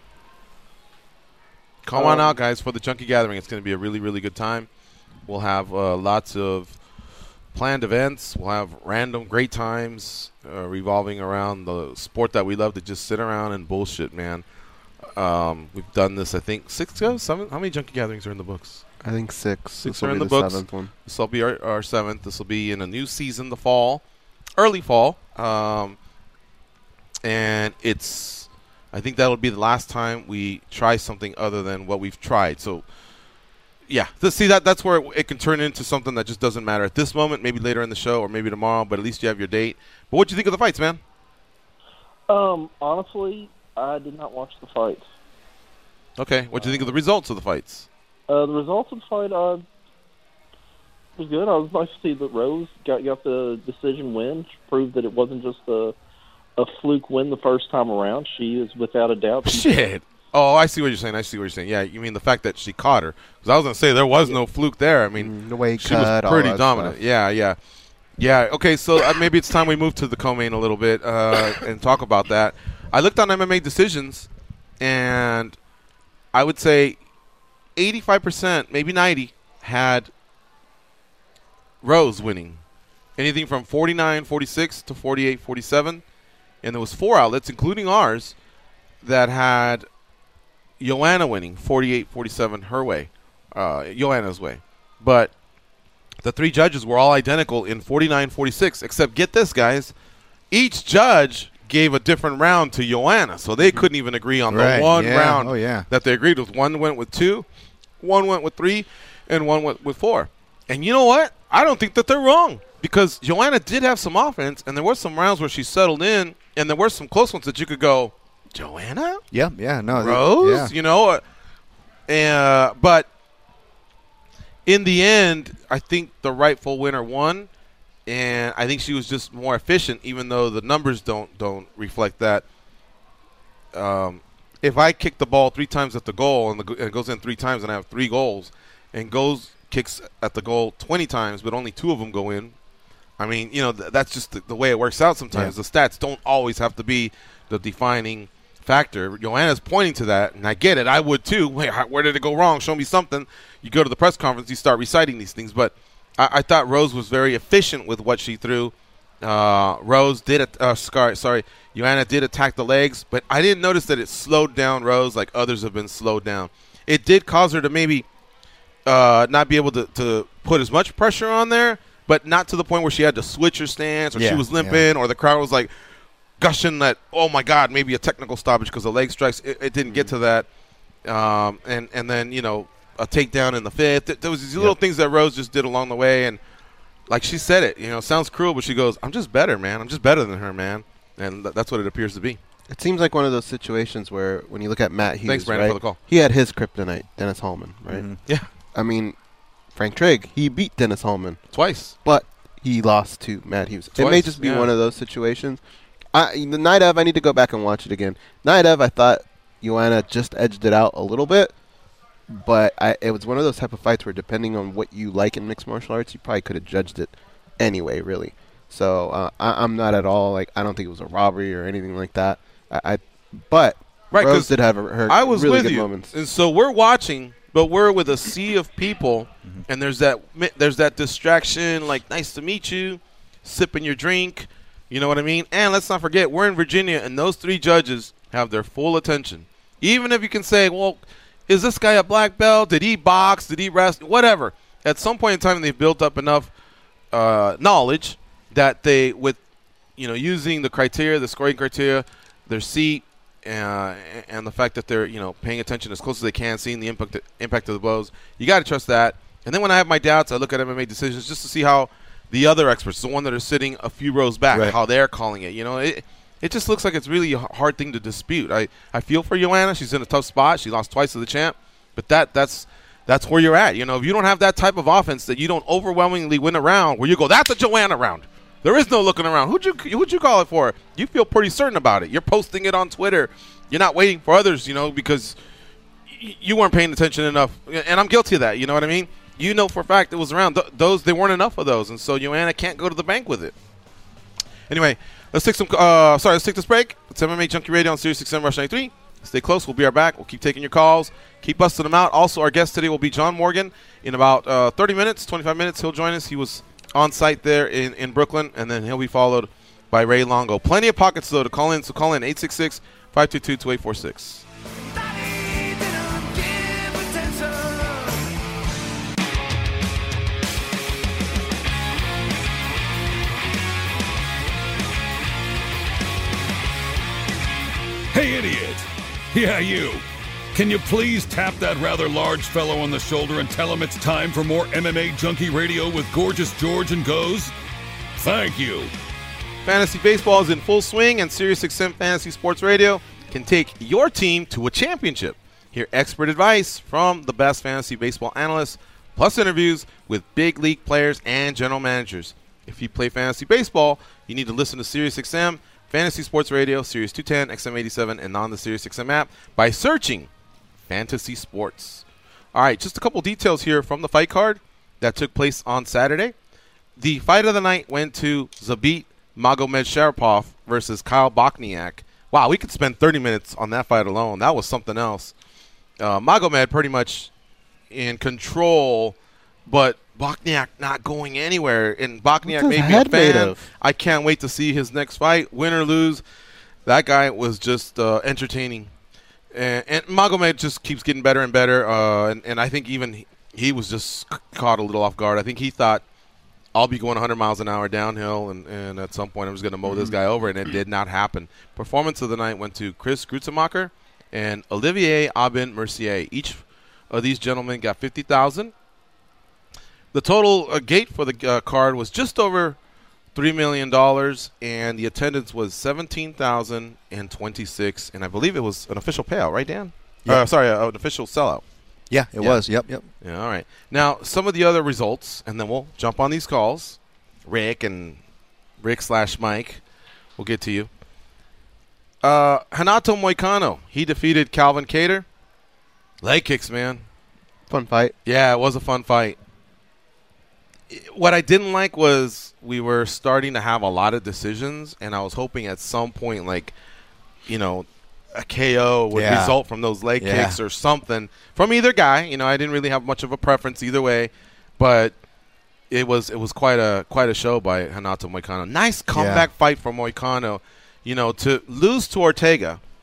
Come on Um, out, guys, for the Junkie Gathering. It's going to be a really, really good time. We'll have uh, lots of planned events. We'll have random great times uh, revolving around the sport that we love to just sit around and bullshit, man. Um, we've done this, I think, six ago, seven. How many Junkie Gatherings are in the books? I think six. Six This will are in be the books. seventh one. This will be our, our seventh. This will be in a new season, the fall, early fall. Um, and it's, I think that'll be the last time we try something other than what we've tried. So, yeah, to see that that's where it, it can turn into something that just doesn't matter at this moment. Maybe later in the show or maybe tomorrow. But at least you have your date. But what do you think of the fights, man? Um, honestly, I did not watch the fights. Okay, what do you think of the results of the fights? Uh, the results of the fight uh, was good. I was nice to see that Rose got got the decision win. She proved that it wasn't just a a fluke win the first time around. She is without a doubt. Shit. Oh, I see what you're saying. I see what you're saying. Yeah, you mean the fact that she caught her? Because I was gonna say there was no fluke there. I mean, Mm, the weight she cut, was all pretty that dominant. stuff. Yeah, yeah, yeah. Okay, so uh, maybe it's time we move to the co-main a little bit uh, and talk about that. I looked on M M A decisions, and I would say eighty-five percent, maybe ninety, had Rose winning. Anything from forty-nine forty-six to forty-eight forty-seven. And there was four outlets, including ours, that had Joanna winning forty-eight forty-seven her way, uh, Joanna's way. But the three judges were all identical in forty-nine forty-six, except get this, guys. Each judge gave a different round to Joanna, so they couldn't even agree on Right, the one yeah. round Oh, yeah. that they agreed with. One went with two, one went with three, and one went with four. And you know what? I don't think that they're wrong, because Joanna did have some offense, and there were some rounds where she settled in, and there were some close ones that you could go, Joanna? Yeah, yeah, no. Rose? Yeah. You know? Uh, uh, but in the end, I think the rightful winner won, and I think she was just more efficient, even though the numbers don't don't reflect that. Um, if I kick the ball three times at the goal and, the, and it goes in three times and I have three goals, and goes kicks at the goal twenty times, but only two of them go in, I mean, you know, th- that's just the, the way it works out sometimes. Yeah. The stats don't always have to be the defining factor. Joanna's pointing to that, and I get it. I would too. Wait, how- where did it go wrong? Show me something. You go to the press conference, you start reciting these things. But I, I thought Rose was very efficient with what she threw. Uh, Rose did it. Uh, sorry, sorry, Joanna did attack the legs, but I didn't notice that it slowed down Rose like others have been slowed down. it did cause her to maybe uh, not be able to, to put as much pressure on there, but not to the point where she had to switch her stance or Yeah, she was limping yeah. or the crowd was like gushing that, oh, my God, maybe a technical stoppage because of leg strikes. It, it didn't get to that. Um, and, and then, you know, a takedown in the fifth. There was these little Yep. things that Rose just did along the way. And like she said it, you know, it sounds cruel, but she goes, I'm just better, man. I'm just better than her, man. And th- that's what it appears to be. It seems like one of those situations where when you look at Matt Hughes, Thanks, Brandon, right, for the call. he had his kryptonite, Dennis Hallman, right? Mhm. Yeah. I mean, Frank Trigg, he beat Dennis Hallman Twice. but he lost to Matt Hughes. It may Twice, just be yeah. one of those situations. I, the night of, I need to go back and watch it again. Night of, I thought Joanna just edged it out a little bit, but I, it was one of those type of fights where depending on what you like in mixed martial arts, you probably could have judged it anyway, really. So uh, I, I'm not at all like I don't think it was a robbery or anything like that. I, I but Right, Rose 'cause did have her, her I was really with good you. moments. And so we're watching, but we're with a sea of people, and there's that mi- there's that distraction, like, nice to meet you, sipping your drink, you know what I mean? And let's not forget, we're in Virginia, and those three judges have their full attention. Even if you can say, well, is this guy a black belt? Did he box? Did he wrestle? Whatever. At some point in time, they've built up enough uh, knowledge that they, with, you know, using the criteria, the scoring criteria, their seat, uh, and the fact that they're, you know, paying attention as close as they can, seeing the impact impact of the blows. You got to trust that. And then when I have my doubts, I look at M M A decisions just to see how the other experts, the one that are sitting a few rows back, Right. how they're calling it. You know, it it just looks like it's really a hard thing to dispute. I, I feel for Joanna. She's in a tough spot. She lost twice to the champ. But that that's that's where you're at. You know, if you don't have that type of offense that you don't overwhelmingly win a round where you go, that's a Joanna round. There is no looking around. Who'd you who'd you call it for? You feel pretty certain about it. You're posting it on Twitter. You're not waiting for others, you know, because y- you weren't paying attention enough. And I'm guilty of that. You know what I mean? You know for a fact it was around. Th- those there weren't enough of those, and so Joanna can't go to the bank with it. Anyway, let's take some. Uh, sorry, let's take this break. It's M M A Junkie Radio on Sirius X M Rush ninety-three. Stay close. We'll be right back. We'll keep taking your calls. Keep busting them out. Also, our guest today will be John Morgan. In about uh, thirty minutes, twenty-five minutes, he'll join us. He was on site there in, in Brooklyn, and then he'll be followed by Ray Longo. Plenty of pockets, though, to call in. So call in eight six six, five two two, two eight four six. Hey, idiot! Yeah, you. Can you please tap that rather large fellow on the shoulder and tell him it's time for more M M A Junkie Radio with Gorgeous George and Goes? Thank you. Fantasy baseball is in full swing, and Sirius X M Fantasy Sports Radio can take your team to a championship. Hear expert advice from the best fantasy baseball analysts, plus interviews with big league players and general managers. If you play fantasy baseball, you need to listen to Sirius X M Fantasy Sports Radio, Sirius two ten, X M eighty-seven, and on the Sirius X M app by searching Fantasy Sports. All right, just a couple details here from the fight card that took place on Saturday. The fight of the night went to Zabit Magomedsharipov versus Kyle Bochniak. Wow, we could spend thirty minutes on that fight alone. That was something else. Uh, Magomed pretty much in control, but Bochniak not going anywhere. And Bochniak What's his made me a head made fan. of? I can't wait to see his next fight, win or lose. That guy was just uh, entertaining. And, and Magomed just keeps getting better and better. Uh, and, and I think even he, he was just c- caught a little off guard. I think he thought, I'll be going one hundred miles an hour downhill, and, and at some point I'm just going to mow this guy over, and it did not happen. Performance of the night went to Chris Grutzemacher and Olivier Aubin-Mercier. Each of these gentlemen got fifty thousand dollars. The total uh, gate for the uh, card was just over three million dollars, and the attendance was seventeen thousand twenty-six, and I believe it was an official payout, right, Dan? Yep. Uh, sorry, uh, an official sellout. Yeah, it Yeah. was. Yep, yep. Yeah, all right. Now, some of the other results, and then we'll jump on these calls. Rick and Rick slash Mike, we'll get to you. Uh, Renato Moicano, he defeated Calvin Kattar. Leg kicks, man. Fun fight. Yeah, it was a fun fight. What I didn't like was we were starting to have a lot of decisions, and I was hoping at some point, like, you know, a K O would Yeah. result from those leg Yeah. kicks or something from either guy. You know, I didn't really have much of a preference either way, but it was it was quite a quite a show by Renato Moicano. Nice comeback Yeah. fight from Moicano. You know, to lose to Ortega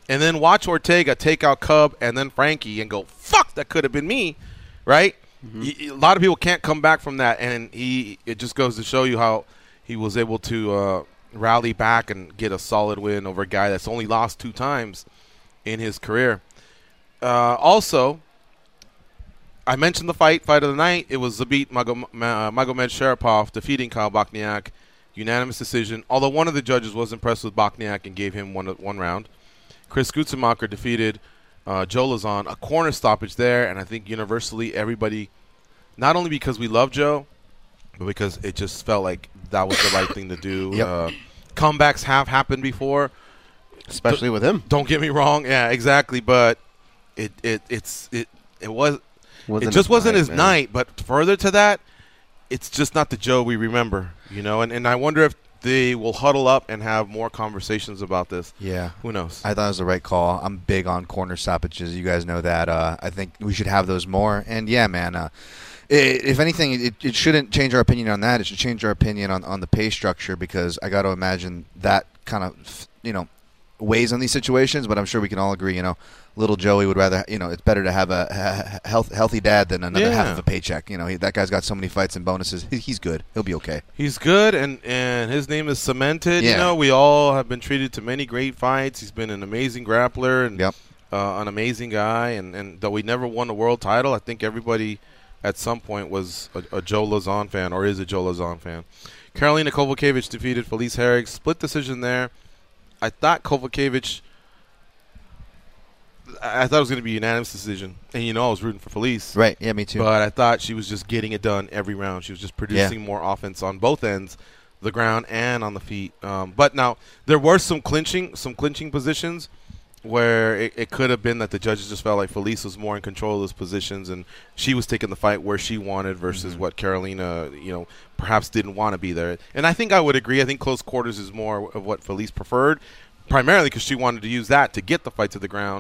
and then watch Ortega take out Cub and then Frankie and go, fuck, that could have been me, right? Mm-hmm. He, a lot of people can't come back from that, and he it just goes to show you how he was able to uh, rally back and get a solid win over a guy that's only lost two times in his career. Uh, also, I mentioned the fight, fight of the night. It was Zabit Magom- uh, Magomed Sharapov defeating Kyle Bochniak, unanimous decision, although one of the judges was impressed with Bochniak and gave him one one round. Chris Gutzemacher defeated uh, Joe Lazon, a corner stoppage there, and I think universally everybody, not only because we love Joe, but because it just felt like that was the right thing to do. Yep. Uh, comebacks have happened before. Especially with him. Don't get me wrong. Yeah, exactly. But it it it's it it was Wasn't it just his wasn't night, his man. night. But further to that, it's just not the Joe we remember. You know, and, and I wonder if they will huddle up and have more conversations about this. Yeah. Who knows? I thought it was the right call. I'm big on corner stoppages. You guys know that. Uh, I think we should have those more. And, yeah, man, uh, it, if anything, it, it shouldn't change our opinion on that. It should change our opinion on, on the pay structure because I got to imagine that kind of, you know, weighs on these situations. But I'm sure we can all agree, you know, little Joey would rather, you know, it's better to have a health, healthy dad than another Yeah. half of a paycheck. You know, he, that guy's got so many fights and bonuses. He, he's good. He'll be okay. He's good, and, and his name is cemented. Yeah. You know, we all have been treated to many great fights. He's been an amazing grappler and Yep. uh, an amazing guy. And, and though we never won a world title, I think everybody at some point was a, a Joe Lazon fan or is a Joe Lazon fan. Karolina Kovacevic defeated Felice Herrig. Split decision there. I thought Kovacevic – I thought it was going to be a unanimous decision. And, you know, I was rooting for Felice. Right. Yeah, me too. But I thought she was just getting it done every round. She was just producing Yeah. more offense on both ends, the ground and on the feet. Um, but now there were some clinching, some clinching positions where it, it could have been that the judges just felt like Felice was more in control of those positions and she was taking the fight where she wanted versus Mm-hmm. what Karolina, you know, perhaps didn't want to be there. And I think I would agree. I think close quarters is more of what Felice preferred, primarily because she wanted to use that to get the fight to the ground.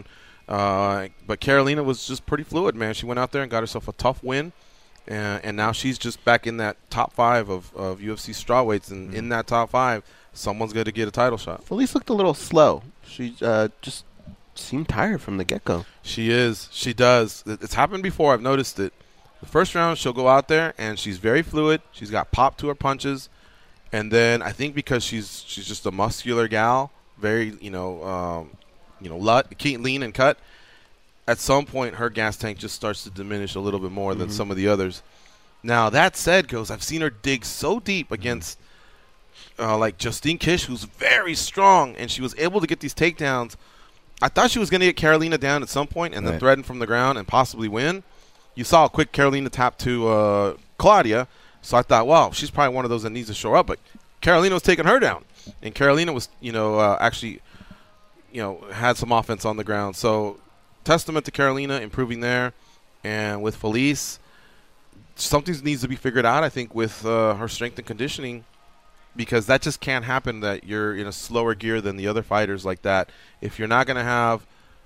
Uh, but Karolina was just pretty fluid, man. She went out there and got herself a tough win, and, and now she's just back in that top five of, of U F C strawweights, and Mm-hmm. in that top five, someone's going to get a title shot. Felice looked a little slow. She uh, just seemed tired from the get-go. She is. She does. It- It's happened before. I've noticed it. The first round, she'll go out there, and she's very fluid. She's got pop to her punches. And then I think because she's she's just a muscular gal, very, you know, um, you know, lut, lean and cut, at some point her gas tank just starts to diminish a little bit more than Mhm. some of the others. Now, that said, goes, I've seen her dig so deep against uh, like Justine Kish, who's very strong, and she was able to get these takedowns. I thought she was going to get Karolina down at some point and then Right. threaten from the ground and possibly win. You saw a quick Karolina tap to uh, Claudia, so I thought, wow, she's probably one of those that needs to show up. But Karolina was taking her down, and Karolina was, you know, uh, actually, you know, had some offense on the ground. So testament to Karolina improving there, and with Felice, something needs to be figured out, I think, with uh, her strength and conditioning, because that just can't happen that you're in a slower gear than the other fighters like that. If you're not going to have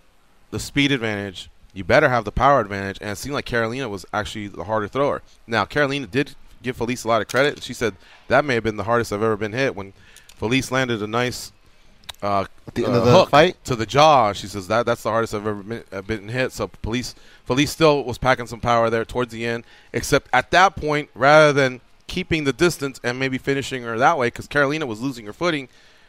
the speed advantage, you better have the power advantage, and it seemed like Karolina was actually the harder thrower. Now, Karolina did give Felice a lot of credit. She said that may have been the hardest I've ever been hit when Felice landed a nice uh, At the end uh, of the hook fight? to the jaw. She says that that's the hardest I've ever been, uh, been hit. So Felice, Felice still was packing some power there towards the end, except at that point, rather than keeping the distance and maybe finishing her that way, because Karolina was losing her footing,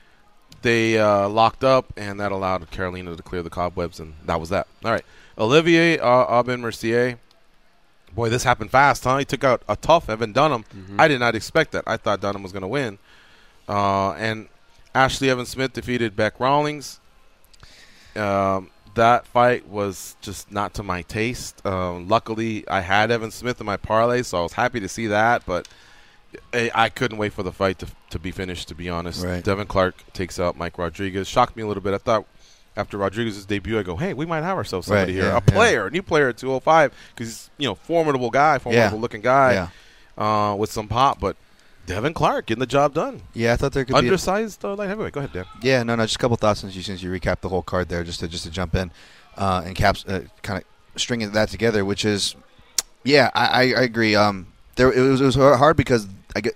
they uh, locked up, and that allowed Karolina to clear the cobwebs, and that was that. All right. Olivier uh, Aubin-Mercier. Boy, this happened fast, huh? He took out a tough Evan Dunham. Mhm. I did not expect that. I thought Dunham was going to win. Uh, and Ashley Evans-Smith defeated Beck Rawlings. Um, that fight was just not to my taste. Um, luckily, I had Evans-Smith in my parlay, so I was happy to see that. But I, I couldn't wait for the fight to, to be finished, to be honest. Right. Devin Clark takes out Mike Rodriguez. Shocked me a little bit. I thought after Rodriguez's debut, I go, hey, we might have ourselves somebody Right, here. yeah, a player, a new player at two oh five, because he's, you know, formidable guy, formidable-looking guy Yeah. uh, with some pop. But Devin Clark getting the job done. Yeah, I thought there could Undersized uh, light heavyweight. Go ahead, Dan. be. A, yeah, no, no, just a couple thoughts since you since you recapped the whole card there, just to just to jump in uh, and caps uh, kind of stringing that together, which is, yeah, I, I, I agree. Um, there it was it was hard because I get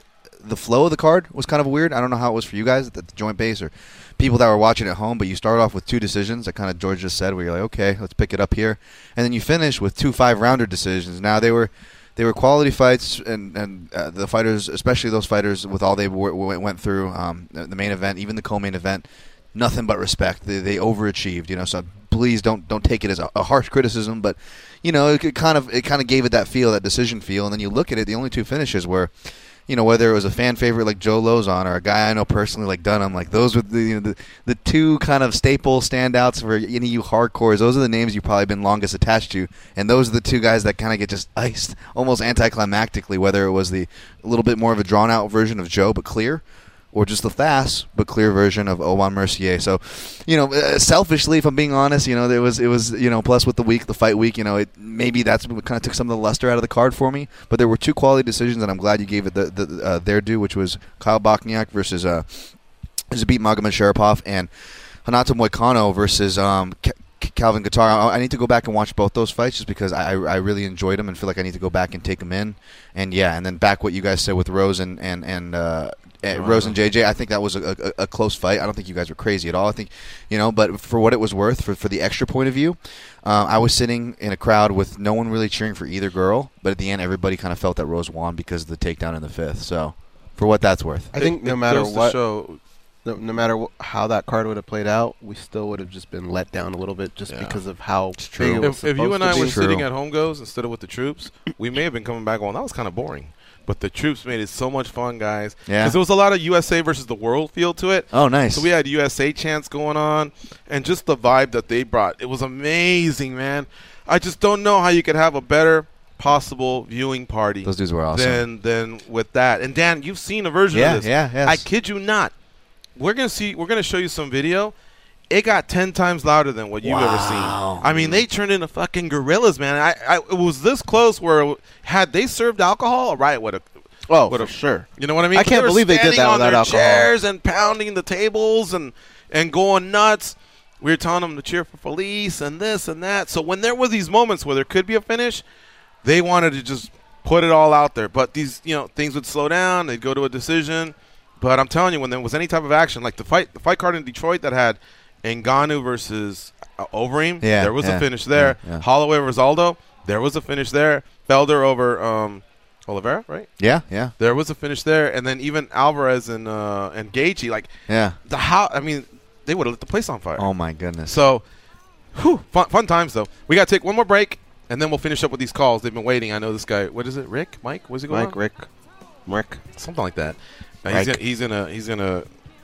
the flow of the card was kind of weird. I don't know how it was for you guys at the joint base or people that were watching at home, but you start off with two decisions, like kind of George just said, where you're like, okay, let's pick it up here. And then you finish with two five-rounder decisions. Now, they were they were quality fights, and, and uh, the fighters, especially those fighters with all they w- w- went through, um, the main event, even the co-main event, nothing but respect. They, they overachieved, you know, so please don't don't take it as a, a harsh criticism, but, you know, it, it kind of it kind of gave it that feel, that decision feel. And then you look at it, the only two finishes were, you know, whether it was a fan favorite like Joe Lozon or a guy I know personally like Dunham, like those were the, you know, the the two kind of staple standouts for any of you hardcores. Those are the names you've probably been longest attached to, and those are the two guys that kind of get just iced almost anticlimactically, whether it was the a little bit more of a drawn-out version of Joe but clear, or just the fast but clear version of Oman Mercier. So, you know, uh, selfishly, if I'm being honest, you know, there was it was you know, plus with the week, the fight week, you know, it maybe that's what kind of took some of the luster out of the card for me. But there were two quality decisions, and I'm glad you gave it the, the uh, their due, which was Kyle Bochniak versus uh, Zabit Magomed Sharapov, and Hanato Moicano versus um. K- Calvin Guitar. I need to go back and watch both those fights just because I I really enjoyed them and feel like I need to go back and take them in. And yeah, and then back what you guys said with Rose and and and uh, uh, Rose and J J. I think that was a, a, a close fight. I don't think you guys were crazy at all. I think, you know, but for what it was worth, for for the extra point of view, uh, I was sitting in a crowd with no one really cheering for either girl. But at the end, everybody kind of felt that Rose won because of the takedown in the fifth. So, for what that's worth, I think it, no it matter goes to what. show No, no matter wh- how that card would have played out, we still would have just been let down a little bit just Yeah. because of how It's big true. it was If, if you supposed and to I be. were True. sitting at home goes instead of with the troops, we may have been coming back on. That was kind of boring. But the troops made it so much fun, guys. Yeah. Because there was a lot of U S A versus the world feel to it. oh nice. So we had U S A chants going on, and just the vibe that they brought. It was amazing, man. I just don't know how you could have a better possible viewing party Those dudes were awesome. than, than with that. And, Dan, you've seen a version Yeah, of this. yeah, yes. I kid you not. We're gonna see. We're gonna show you some video. It got ten times louder than what you've ever seen. Wow. I mean, they turned into fucking gorillas, man. I, I it was this close where had they served alcohol, a riot would have. Oh, would for have sure. You know what I mean? I can't were believe they did standing that on without their alcohol. chairs and pounding the tables and and going nuts. We were telling them to cheer for Felice and this and that. So when there were these moments where there could be a finish, they wanted to just put it all out there. But these, you know, things would slow down. They'd go to a decision. But I'm telling you, when there was any type of action, like the fight, the fight card in Detroit that had Ngannou versus uh, Overeem, Yeah, there was yeah, a finish there. yeah, yeah. Holloway versus Aldo, there was a finish there. Felder over um, Oliveira, right? yeah, yeah, There was a finish there, and then even Alvarez and uh, and Gaethje, like yeah. the how. I mean, they would have lit the place on fire. Oh my goodness. So, whew, fun, fun times though. We got to take one more break, and then we'll finish up with these calls. They've been waiting. I know this guy. What is it? Rick? Mike? What's he going Mike, on? Rick, Rick. Something like that. Uh, Mike. he's, gonna, he's gonna he's gonna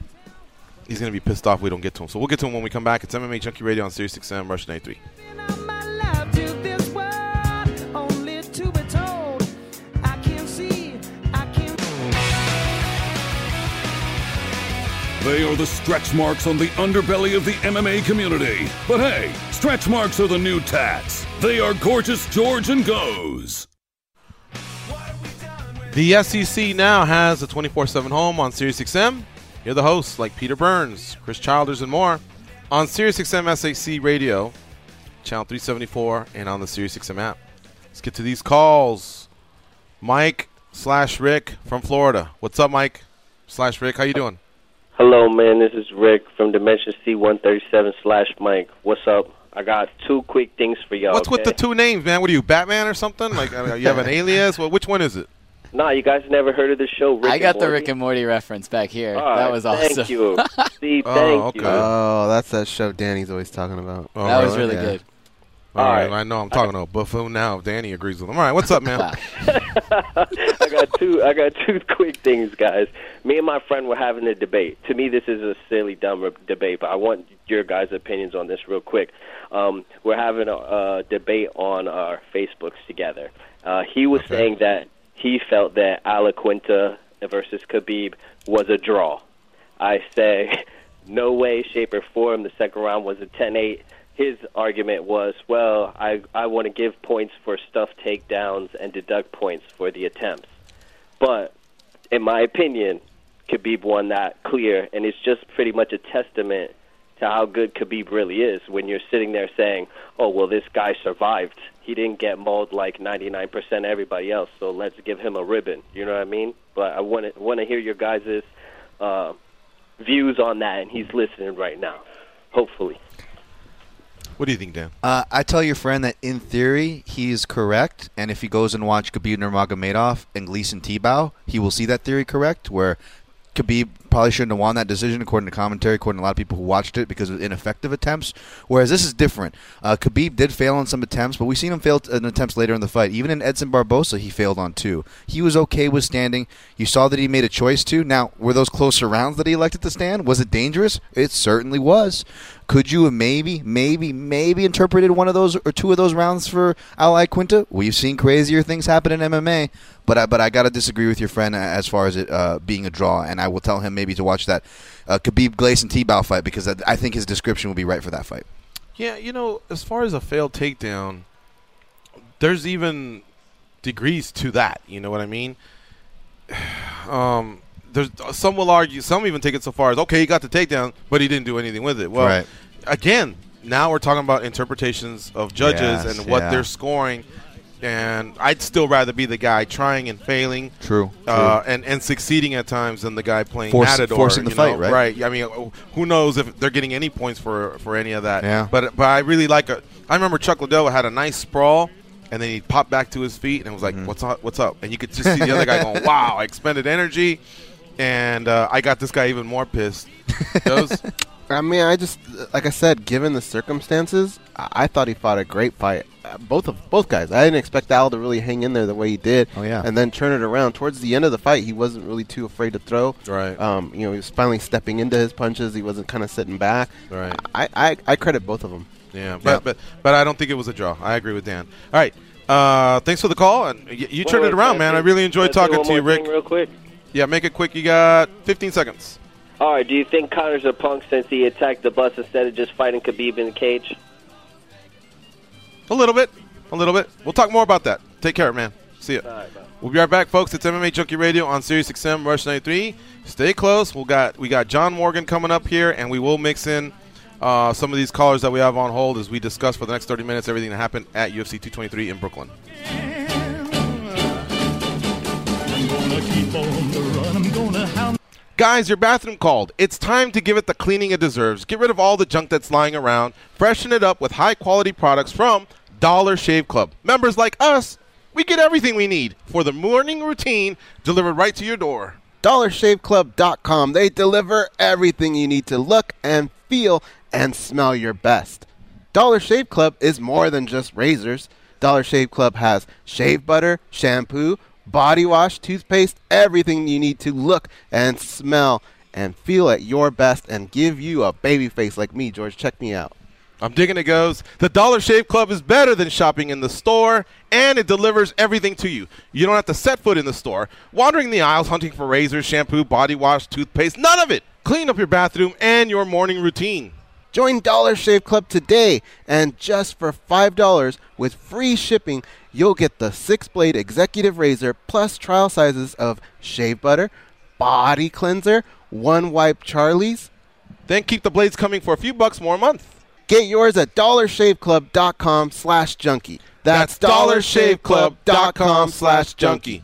he's gonna be pissed off we don't get to him. So we'll get to him when we come back. It's M M A Junkie Radio on Sirius X M, Rush ninety-three. They are the stretch marks on the underbelly of the M M A community. But hey, stretch marks are the new tats. They are Gorgeous George and Goes. The S E C now has a twenty-four seven home on Sirius X M. You're the hosts like Peter Burns, Chris Childers, and more on Sirius X M S A C Radio, channel three seventy-four, and on the Sirius X M app. Let's get to these calls. Mike slash Rick from Florida. What's up, Mike slash Rick? How you doing? Hello, man. This is Rick from Dimension C one thirty-seven slash Mike. What's up? I got two quick things for y'all. What's okay? with the two names, man? What are you, Batman or something? Like uh, you have an alias? Well, which one is it? Nah, you guys never heard of the show Rick I got and the Morty? Rick and Morty reference back here. All that right, was awesome. Thank you. Steve, Oh, thank okay. you. Oh, that's that show Danny's always talking about. Oh, that was really? really Yeah. good. All All right. right. I know I'm talking to a buffoon now. If Danny agrees with him. All right, what's up, man? I got two. I got two quick things, guys. Me and my friend were having a debate. To me, this is a silly, dumb re- debate, but I want your guys' opinions on this real quick. Um, we're having a, a debate on our Facebooks together. Uh, he was Okay. saying that he felt that Alaquinta versus Khabib was a draw. I say, no way, shape, or form. The second round was a ten eight. His argument was, well, I, I want to give points for stuffed takedowns and deduct points for the attempts. But in my opinion, Khabib won that clear, and it's just pretty much a testament to how good Khabib really is when you're sitting there saying, oh, well, this guy survived. He didn't get mauled like ninety-nine percent everybody else, so let's give him a ribbon. You know what I mean? But I want to want to hear your guys' uh, views on that, and he's listening right now, hopefully. What do you think, Dan? Uh, I tell your friend that in theory he's correct, and if he goes and watch Khabib Nurmagomedov and Gleison Tibau, he will see that theory correct, where Khabib probably shouldn't have won that decision, according to commentary, according to a lot of people who watched it, because of ineffective attempts. Whereas this is different. Uh, Khabib did fail on some attempts, but we've seen him fail in attempts later in the fight. Even in Edson Barbosa, he failed on two. He was okay with standing. You saw that he made a choice to. Now, were those closer rounds that he elected to stand? Was it dangerous? It certainly was. Could you have maybe, maybe, maybe interpreted one of those or two of those rounds for Al Iaquinta? We've seen crazier things happen in M M A, but I, but I got to disagree with your friend as far as it uh, being a draw, and I will tell him maybe to watch that uh, Khabib Gleison Tibau fight, because I, I think his description will be right for that fight. Yeah, you know, as far as a failed takedown, there's even degrees to that. You know what I mean? Um. There's, some will argue, some even take it so far as, okay, he got the takedown, but he didn't do anything with it. Well, right. Again, now we're talking about interpretations of judges yes, and what yeah. they're scoring, and I'd still rather be the guy trying and failing, true, uh, true. and and succeeding at times than the guy playing Force, matador, forcing the you fight, know? right? Right. I mean, who knows if they're getting any points for for any of that? Yeah. But but I really like a. I remember Chuck Liddell had a nice sprawl. And then he popped back to his feet and was like, mm-hmm. "What's up? What's up?" And you could just see the other guy going, "Wow, I expended energy." And uh, I got this guy even more pissed. Those, I mean, I just, like I said, given the circumstances, I, I thought he fought a great fight. Uh, both of both guys. I didn't expect Al to really hang in there the way he did. Oh yeah. And then turn it around. Towards the end of the fight, he wasn't really too afraid to throw. Right. Um, you know, he was finally stepping into his punches. He wasn't kind of sitting back. Right. I, I, I credit both of them. Yeah, but, yeah. but but I don't think it was a draw. I agree with Dan. All right. Uh, thanks for the call. And y- you turned it around, man. I really enjoyed talking to you, Rick. Real quick. Yeah, make it quick. You got fifteen seconds. All right, do you think Connor's a punk since he attacked the bus instead of just fighting Khabib in the cage? A little bit. A little bit. We'll talk more about that. Take care, man. See ya. All right, we'll be right back, folks. It's M M A Junkie Radio on Sirius X M, Rush ninety-three. Stay close. We'll got, we got John Morgan coming up here, and we will mix in uh, some of these callers that we have on hold as we discuss for the next thirty minutes everything that happened at U F C two twenty-three in Brooklyn. Guys, your bathroom called. It's time to give it the cleaning it deserves. Get rid of all the junk that's lying around. Freshen it up with high-quality products from Dollar Shave Club. Members like us, we get everything we need for the morning routine delivered right to your door. dollar shave club dot com. They deliver everything you need to look and feel and smell your best. Dollar Shave Club is more than just razors. Dollar Shave Club has shave butter, shampoo, body wash, toothpaste, everything you need to look and smell and feel at your best and give you a baby face like me, George. Check me out. I'm digging it goes. The Dollar Shave Club is better than shopping in the store, and it delivers everything to you. You don't have to set foot in the store, wandering the aisles hunting for razors, shampoo, body wash, toothpaste, none of it. Clean up your bathroom and your morning routine. Join Dollar Shave Club today, and just for five dollars with free shipping, you'll get the six-blade executive razor plus trial sizes of shave butter, body cleanser, one wipe Charlie's. Then keep the blades coming for a few bucks more a month. Get yours at dollar shave club dot com slash junkie. That's dollar shave club dot com slash junkie.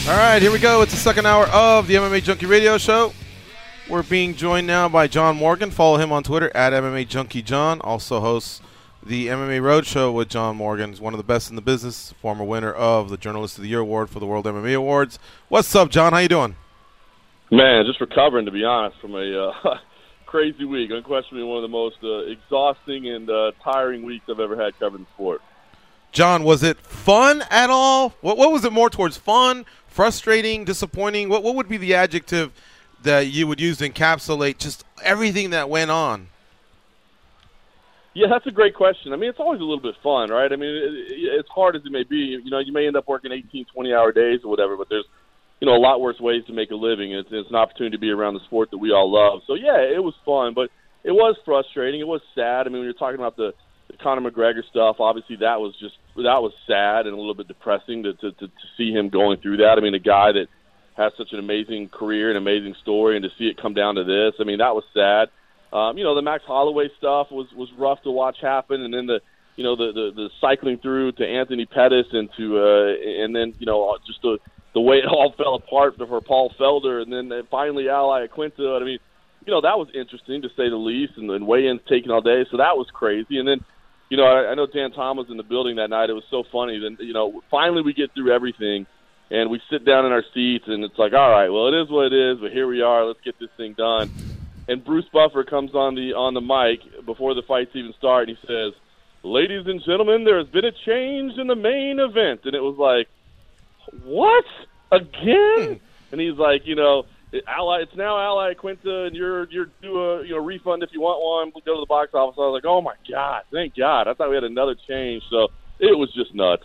All right, here we go. It's the second hour of the M M A Junkie Radio Show. We're being joined now by John Morgan. Follow him on Twitter at M M A Junkie John. Also hosts the M M A Roadshow with John Morgan. He's one of the best in the business, former winner of the Journalist of the Year Award for the World M M A Awards. What's up, John? How you doing? Man, just recovering, to be honest, from a uh, crazy week. Unquestionably one of the most uh, exhausting and uh, tiring weeks I've ever had covering the sport. John, was it fun at all? What, what was it more towards, fun, frustrating, disappointing? What, what would be the adjective that you would use to encapsulate just everything that went on? Yeah, that's a great question. I mean, it's always a little bit fun, right? I mean, it, it, as hard as it may be, you know, you may end up working eighteen, twenty-hour days or whatever, but there's, you know, a lot worse ways to make a living. It's, it's an opportunity to be around the sport that we all love. So, yeah, it was fun, but it was frustrating. It was sad. I mean, when you're talking about the, the Conor McGregor stuff, obviously that was just that was sad and a little bit depressing to, to, to, to see him going through that. I mean, a guy that has such an amazing career and amazing story, and to see it come down to this, I mean, that was sad. Um, you know, the Max Holloway stuff was, was rough to watch happen, and then the you know the, the, the cycling through to Anthony Pettis and to uh, and then you know just the the way it all fell apart for Paul Felder, and then finally Al Iaquinta. I mean, you know, that was interesting to say the least, and, and weigh-ins taking all day, so that was crazy. And then, you know, I, I know Dan Tom was in the building that night. It was so funny. Then, you know, finally we get through everything, and we sit down in our seats, and it's like, all right, well, it is what it is, but here we are. Let's get this thing done. And Bruce Buffer comes on the on the mic before the fights even start, and he says, "Ladies and gentlemen, there has been a change in the main event." And it was like, what? Again? And he's like, you know, Ally, it's now Al Iaquinta, and you're you're due a you know refund if you want one. We'll go to the box office. I was like, oh my God, thank God! I thought we had another change. So it was just nuts.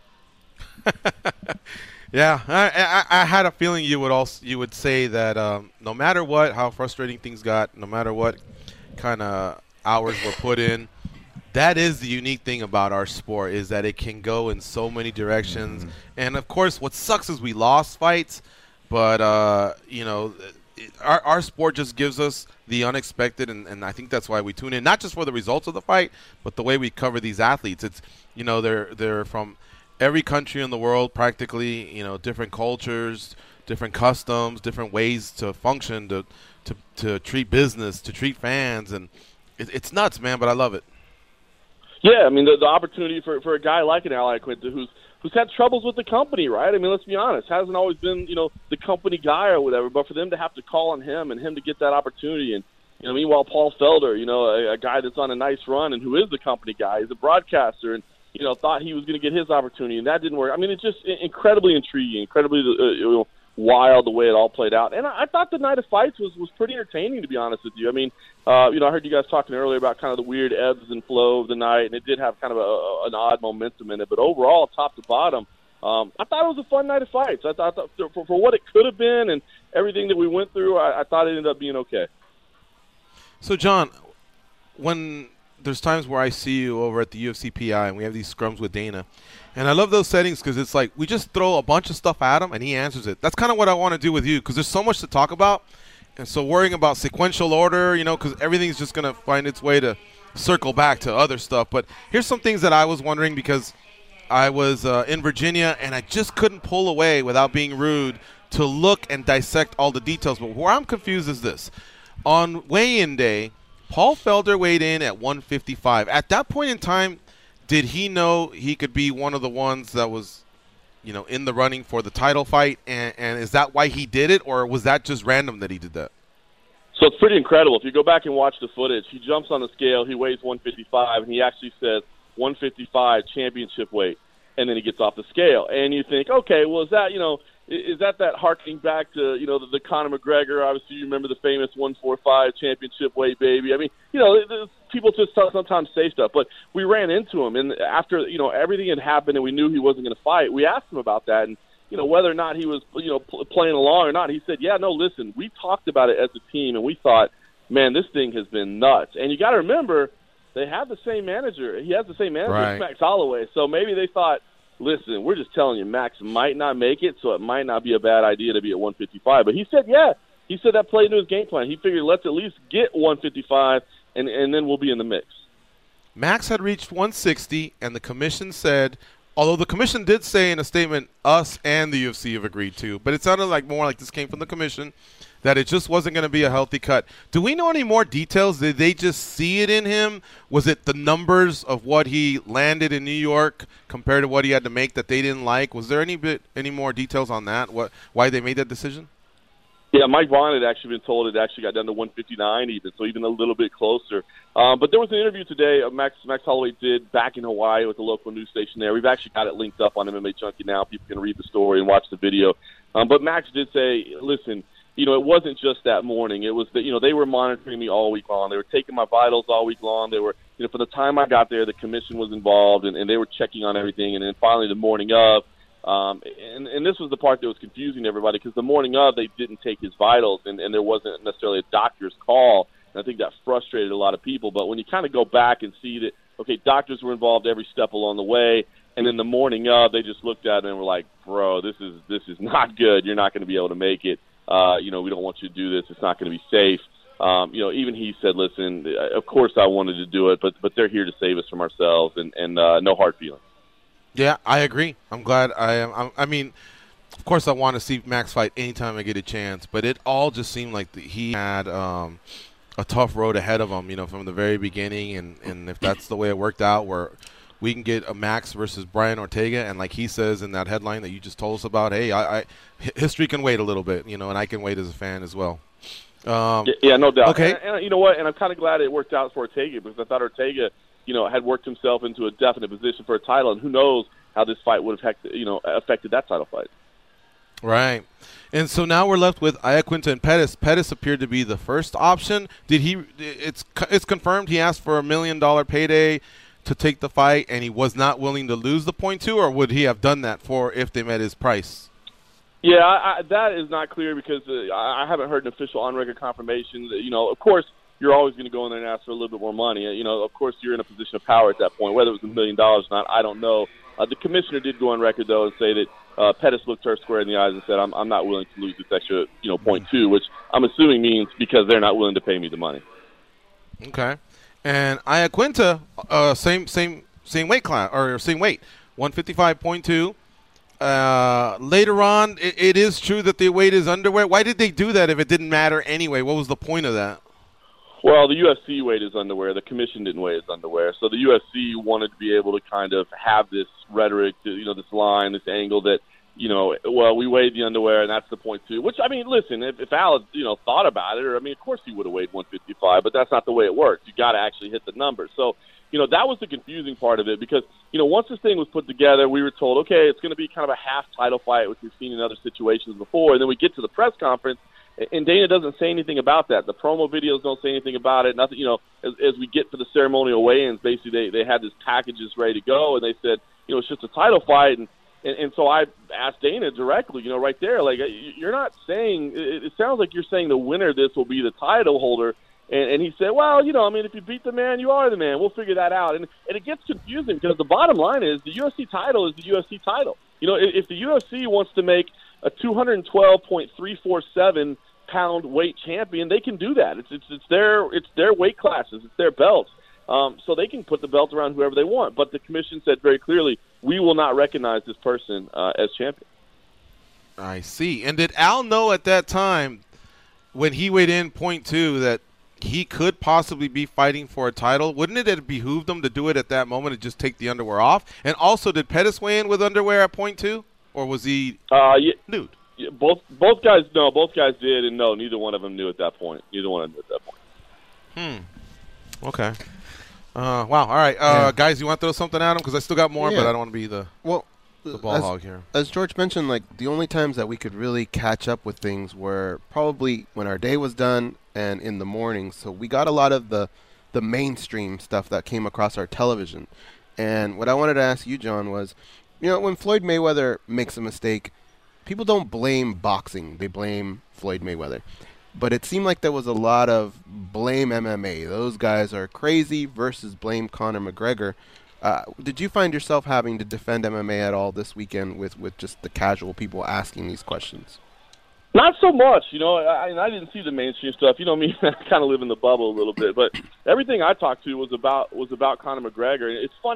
Yeah, I, I, I had a feeling you would also you would say that um, no matter what, how frustrating things got, no matter what kind of hours were put in, that is the unique thing about our sport, is that it can go in so many directions. Mm-hmm. And of course, what sucks is we lost fights, but uh, you know, it, our our sport just gives us the unexpected, and, and I think that's why we tune in, not just for the results of the fight, but the way we cover these athletes. It's you know they're they're from every country in the world, practically, you know, different cultures, different customs, different ways to function, to to, to treat business, to treat fans, and it, it's nuts, man, but I love it. Yeah, I mean, the, the opportunity for, for a guy like an Al Iaquinta who's who's had troubles with the company, right? I mean, let's be honest, hasn't always been, you know, the company guy or whatever, but for them to have to call on him and him to get that opportunity, and, you know, meanwhile, Paul Felder, you know, a, a guy that's on a nice run and who is the company guy, he's a broadcaster, and you know, thought he was going to get his opportunity, and that didn't work. I mean, it's just incredibly intriguing, incredibly uh, you know, wild the way it all played out. And I, I thought the night of fights was, was pretty entertaining, to be honest with you. I mean, uh, you know, I heard you guys talking earlier about kind of the weird ebbs and flow of the night, and it did have kind of a, an odd momentum in it. But overall, top to bottom, um, I thought it was a fun night of fights. I thought, I thought for, for what it could have been and everything that we went through, I, I thought it ended up being okay. So, John, when there's times where I see you over at the U F C P I and we have these scrums with Dana, and I love those settings because it's like we just throw a bunch of stuff at him and he answers it. That's kind of what I want to do with you, because there's so much to talk about, and so worrying about sequential order, you know, because everything's just going to find its way to circle back to other stuff. But here's some things that I was wondering, because I was uh, in Virginia and I just couldn't pull away without being rude to look and dissect all the details. But where I'm confused is this. On weigh-in day, Paul Felder weighed in at one fifty-five. At that point in time, did he know he could be one of the ones that was, you know, in the running for the title fight? And, and is that why he did it, or was that just random that he did that? So it's pretty incredible. If you go back and watch the footage, he jumps on the scale, he weighs one fifty-five, and he actually says one fifty-five championship weight, and then he gets off the scale. And you think, okay, well, is that, you know, is that that harkening back to, you know, the, the Conor McGregor? Obviously, you remember the famous one forty-five championship weight, baby. I mean, you know, people just sometimes say stuff, but we ran into him, and after, you know, everything had happened and we knew he wasn't going to fight, we asked him about that, and, you know, whether or not he was, you know, pl- playing along or not. He said, yeah, no, listen, we talked about it as a team, and we thought, man, this thing has been nuts. And you got to remember, they have the same manager. He has the same manager as right. Max Holloway, so maybe they thought, listen, we're just telling you, Max might not make it, so it might not be a bad idea to be at one fifty-five. But he said, yeah, he said that played into his game plan. He figured let's at least get one fifty-five, and, and then we'll be in the mix. Max had reached one sixty, and the commission said Although the commission did say in a statement, us and the U F C have agreed to, but it sounded like more like this came from the commission, that it just wasn't going to be a healthy cut. Do we know any more details? Did they just see it in him? Was it the numbers of what he landed in New York compared to what he had to make that they didn't like? Was there any bit any more details on that? What why they made that decision? Yeah, Mike Vaughn had actually been told it actually got down to one fifty-nine even, so even a little bit closer. Um, but there was an interview today uh, Max Max Holloway did back in Hawaii with the local news station there. We've actually got it linked up on M M A Junkie now. People can read the story and watch the video. Um, but Max did say, listen, you know, it wasn't just that morning. It was that, you know, they were monitoring me all week long. They were taking my vitals all week long. They were, you know, from the time I got there, the commission was involved, and, and they were checking on everything. And then finally the morning of, Um, and, and this was the part that was confusing to everybody, because the morning of, they didn't take his vitals, and, and there wasn't necessarily a doctor's call. And I think that frustrated a lot of people. But when you kind of go back and see that, okay, doctors were involved every step along the way, and then the morning of, they just looked at it and were like, bro, this is this is not good. You're not going to be able to make it. Uh, you know, we don't want you to do this. It's not going to be safe. Um, you know, even he said, listen, of course I wanted to do it, but but they're here to save us from ourselves, and, and uh, no hard feelings. Yeah, I agree. I'm glad I am. I'm, I mean, of course, I want to see Max fight anytime I get a chance, but it all just seemed like the, he had um, a tough road ahead of him, you know, from the very beginning. And, and if that's the way it worked out, where we can get a Max versus Brian Ortega, and like he says in that headline that you just told us about, hey, I, I history can wait a little bit, you know, and I can wait as a fan as well. Um, yeah, no doubt. Okay. And, and you know what? And I'm kind of glad it worked out for Ortega, because I thought Ortega, you know, had worked himself into a definite position for a title, and who knows how this fight would have, you know, affected that title fight. Right. And so now we're left with Iaquinta and Pettis. Pettis appeared to be the first option. Did he? It's it's confirmed he asked for a million dollar payday to take the fight, and he was not willing to lose the point two, or would he have done that for if they met his price? Yeah, I, I, that is not clear, because uh, I haven't heard an official on-record confirmation. That, you know, of course, you're always going to go in there and ask for a little bit more money. You know, of course, you're in a position of power at that point. Whether it was a million dollars or not, I don't know. Uh, the commissioner did go on record, though, and say that uh, Pettis looked her square in the eyes and said, I'm, I'm not willing to lose this extra, you know, point two, which I'm assuming means because they're not willing to pay me the money. Okay. And Iaquinta, uh, same same same weight class, or same weight, one fifty-five point two. Uh, later on, it, it is true that they weighed his underwear. Why did they do that if it didn't matter anyway? What was the point of that? Well, the U F C weighed his underwear. The commission didn't weigh his underwear. So the U F C wanted to be able to kind of have this rhetoric, you know, this line, this angle that, you know, well, we weighed the underwear, and that's the point two. Which, I mean, listen, if, if Al had, you know, thought about it, or, I mean, of course he would have weighed one fifty-five, but that's not the way it works. You got to actually hit the number. So, you know, that was the confusing part of it, because, you know, once this thing was put together, we were told, okay, it's going to be kind of a half title fight, which we've seen in other situations before, and then we get to the press conference, and Dana doesn't say anything about that. The promo videos don't say anything about it. Nothing, you know, as, as we get to the ceremonial weigh-ins, basically they, they had this packages ready to go, and they said, you know, it's just a title fight. And, and, and so I asked Dana directly, you know, right there, like, you're not saying, it, it sounds like you're saying the winner of this will be the title holder. And, and he said, well, you know, I mean, if you beat the man, you are the man. We'll figure that out. And, and it gets confusing, because the bottom line is the U F C title is the U F C title. You know, if, if the U F C wants to make a two twelve point three four seven pound weight champion, they can do that. It's it's it's their it's their weight classes, it's their belts. Um, so they can put the belt around whoever they want. But the commission said very clearly, we will not recognize this person uh, as champion. I see. And did Al know at that time, when he weighed in point two, that he could possibly be fighting for a title? Wouldn't it have behooved him to do it at that moment and just take the underwear off? And also, did Pettis weigh in with underwear at point two, or was he uh, yeah, nude? Yeah, both both guys no, both guys did, and no, neither one of them knew at that point. Neither one of them knew at that point. Hmm. Okay. Uh, wow. All right, uh, yeah. Guys, you want to throw something at him? Because I still got more, yeah. but I don't want to be the well the ball as, hog here. As George mentioned, like the only times that we could really catch up with things were probably when our day was done and in the morning. So we got a lot of the the mainstream stuff that came across our television. And what I wanted to ask you, John, was, you know, when Floyd Mayweather makes a mistake, people don't blame boxing. They blame Floyd Mayweather. But it seemed like there was a lot of blame M M A. Those guys are crazy versus blame Conor McGregor. Uh, did you find yourself having to defend M M A at all this weekend with, with just the casual people asking these questions? Not so much. You know, I, I didn't see the mainstream stuff. You know me, I kind of live in the bubble a little bit. But everything I talked to was about was about Conor McGregor. And it's funny because,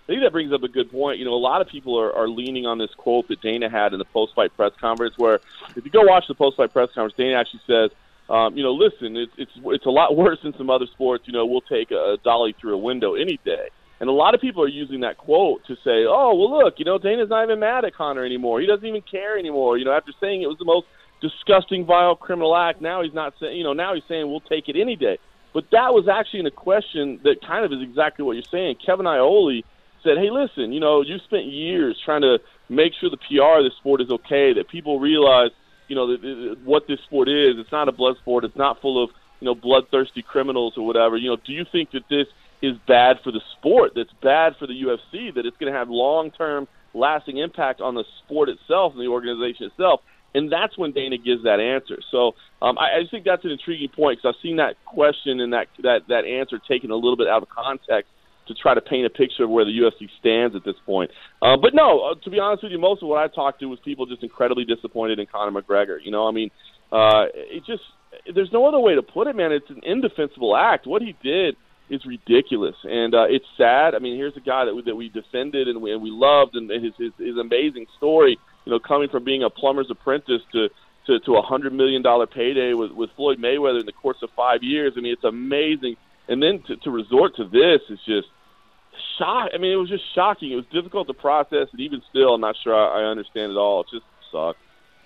I think that brings up a good point. You know, a lot of people are, are leaning on this quote that Dana had in the post-fight press conference where if you go watch the post-fight press conference, Dana actually says, um, you know, listen, it's, it's, it's a lot worse in some other sports. You know, we'll take a dolly through a window any day. And a lot of people are using that quote to say, oh, well, look, you know, Dana's not even mad at Conor anymore. He doesn't even care anymore. You know, after saying it was the most disgusting, vile criminal act, now he's not saying, you know, now he's saying we'll take it any day. But that was actually in a question that kind of is exactly what you're saying. Kevin Iole said, hey, listen, you know, you spent years trying to make sure the P R of this sport is okay, that people realize, you know, that, that, what this sport is. It's not a blood sport. It's not full of, you know, bloodthirsty criminals or whatever. You know, do you think that this is bad for the sport, that's bad for the U F C, that it's going to have long-term lasting impact on the sport itself and the organization itself? And that's when Dana gives that answer. So um, I, I just think that's an intriguing point because I've seen that question and that, that, that answer taken a little bit out of context to try to paint a picture of where the U F C stands at this point. Uh, but no, uh, to be honest with you, most of what I talked to was people just incredibly disappointed in Conor McGregor. You know, I mean, uh, it just – there's no other way to put it, man. It's an indefensible act. What he did is ridiculous, and uh, it's sad. I mean, here's a guy that we, that we defended and we, and we loved, and his, his his amazing story. You know, coming from being a plumber's apprentice to to, to a hundred million dollar payday with, with Floyd Mayweather in the course of five years. I mean, it's amazing. And then to, to resort to this is just shock. I mean, it was just shocking. It was difficult to process, and even still, I'm not sure I, I understand it all. It just sucked.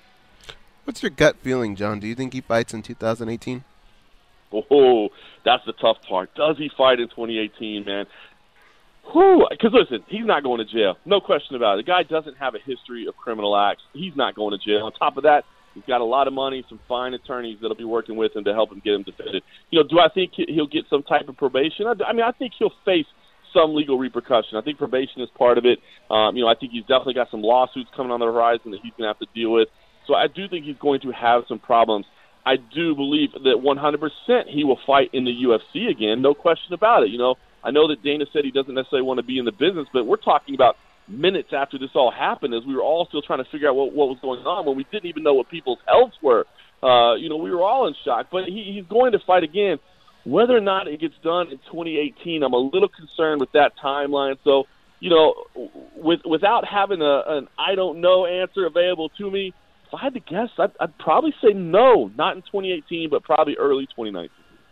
What's your gut feeling, John? Do you think he fights in two thousand eighteen? Oh, that's the tough part. Does he fight in twenty eighteen, man? Because, listen, he's not going to jail. No question about it. The guy doesn't have a history of criminal acts. He's not going to jail. On top of that, he's got a lot of money, some fine attorneys that will be working with him to help him get him defended. You know, do I think he'll get some type of probation? I mean, I think he'll face some legal repercussion. I think probation is part of it. Um, you know, I think he's definitely got some lawsuits coming on the horizon that he's going to have to deal with. So I do think he's going to have some problems. I do believe that one hundred percent he will fight in the U F C again, no question about it. You know, I know that Dana said he doesn't necessarily want to be in the business, but we're talking about minutes after this all happened as we were all still trying to figure out what, what was going on when we didn't even know what people's healths were. Uh, you know, we were all in shock. But he, he's going to fight again. Whether or not it gets done in twenty eighteen, I'm a little concerned with that timeline. So, you know, with, without having a, an I don't know answer available to me, if I had to guess, I'd, I'd probably say no, not in twenty eighteen, but probably early twenty nineteen.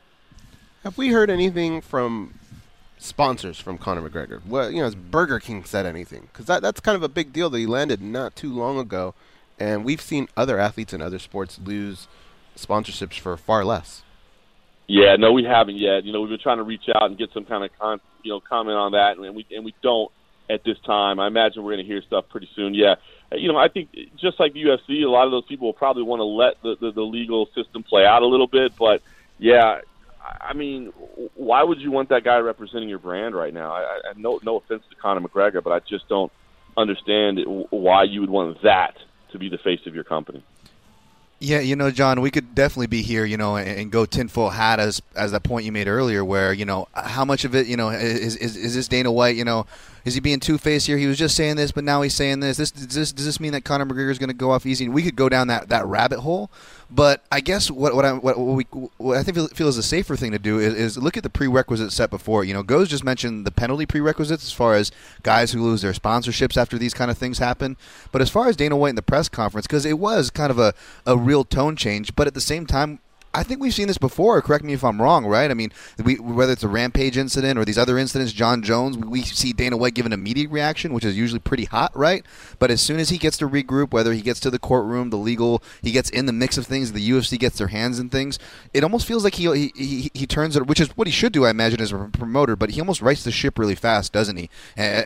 Have we heard anything from sponsors from Conor McGregor? Well, you know, has Burger King said anything? Because that, that's kind of a big deal that he landed not too long ago, and we've seen other athletes in other sports lose sponsorships for far less. Yeah, no, we haven't yet. You know, we've been trying to reach out and get some kind of con, you know, comment on that, and we and we don't at this time. I imagine we're going to hear stuff pretty soon. Yeah, you know, I think just like the U F C, a lot of those people will probably want to let the, the, the legal system play out a little bit. But, yeah, I mean, why would you want that guy representing your brand right now? I, I no no offense to Conor McGregor, but I just don't understand why you would want that to be the face of your company. Yeah, you know, John, we could definitely be here, you know, and, and go tinfoil hat as as that point you made earlier, where, you know, how much of it, you know, is is, is this Dana White, you know, is he being two-faced here? He was just saying this, but now he's saying this. This does this, does this mean that Conor McGregor is going to go off easy? We could go down that, that rabbit hole, but I guess what what I what, what we what I think feel is a safer thing to do is, is look at the prerequisites set before. You know, Goes just mentioned the penalty prerequisites as far as guys who lose their sponsorships after these kind of things happen. But as far as Dana White in the press conference, because it was kind of a, a real tone change, but at the same time, I think we've seen this before. Correct me if I'm wrong, right? I mean, we, whether it's a Rampage incident or these other incidents, John Jones, we see Dana White give an immediate reaction, which is usually pretty hot, right? But as soon as he gets to regroup, whether he gets to the courtroom, the legal, he gets in the mix of things, the U F C gets their hands in things, it almost feels like he he, he, he turns it, which is what he should do, I imagine, as a promoter, but he almost rights the ship really fast, doesn't he?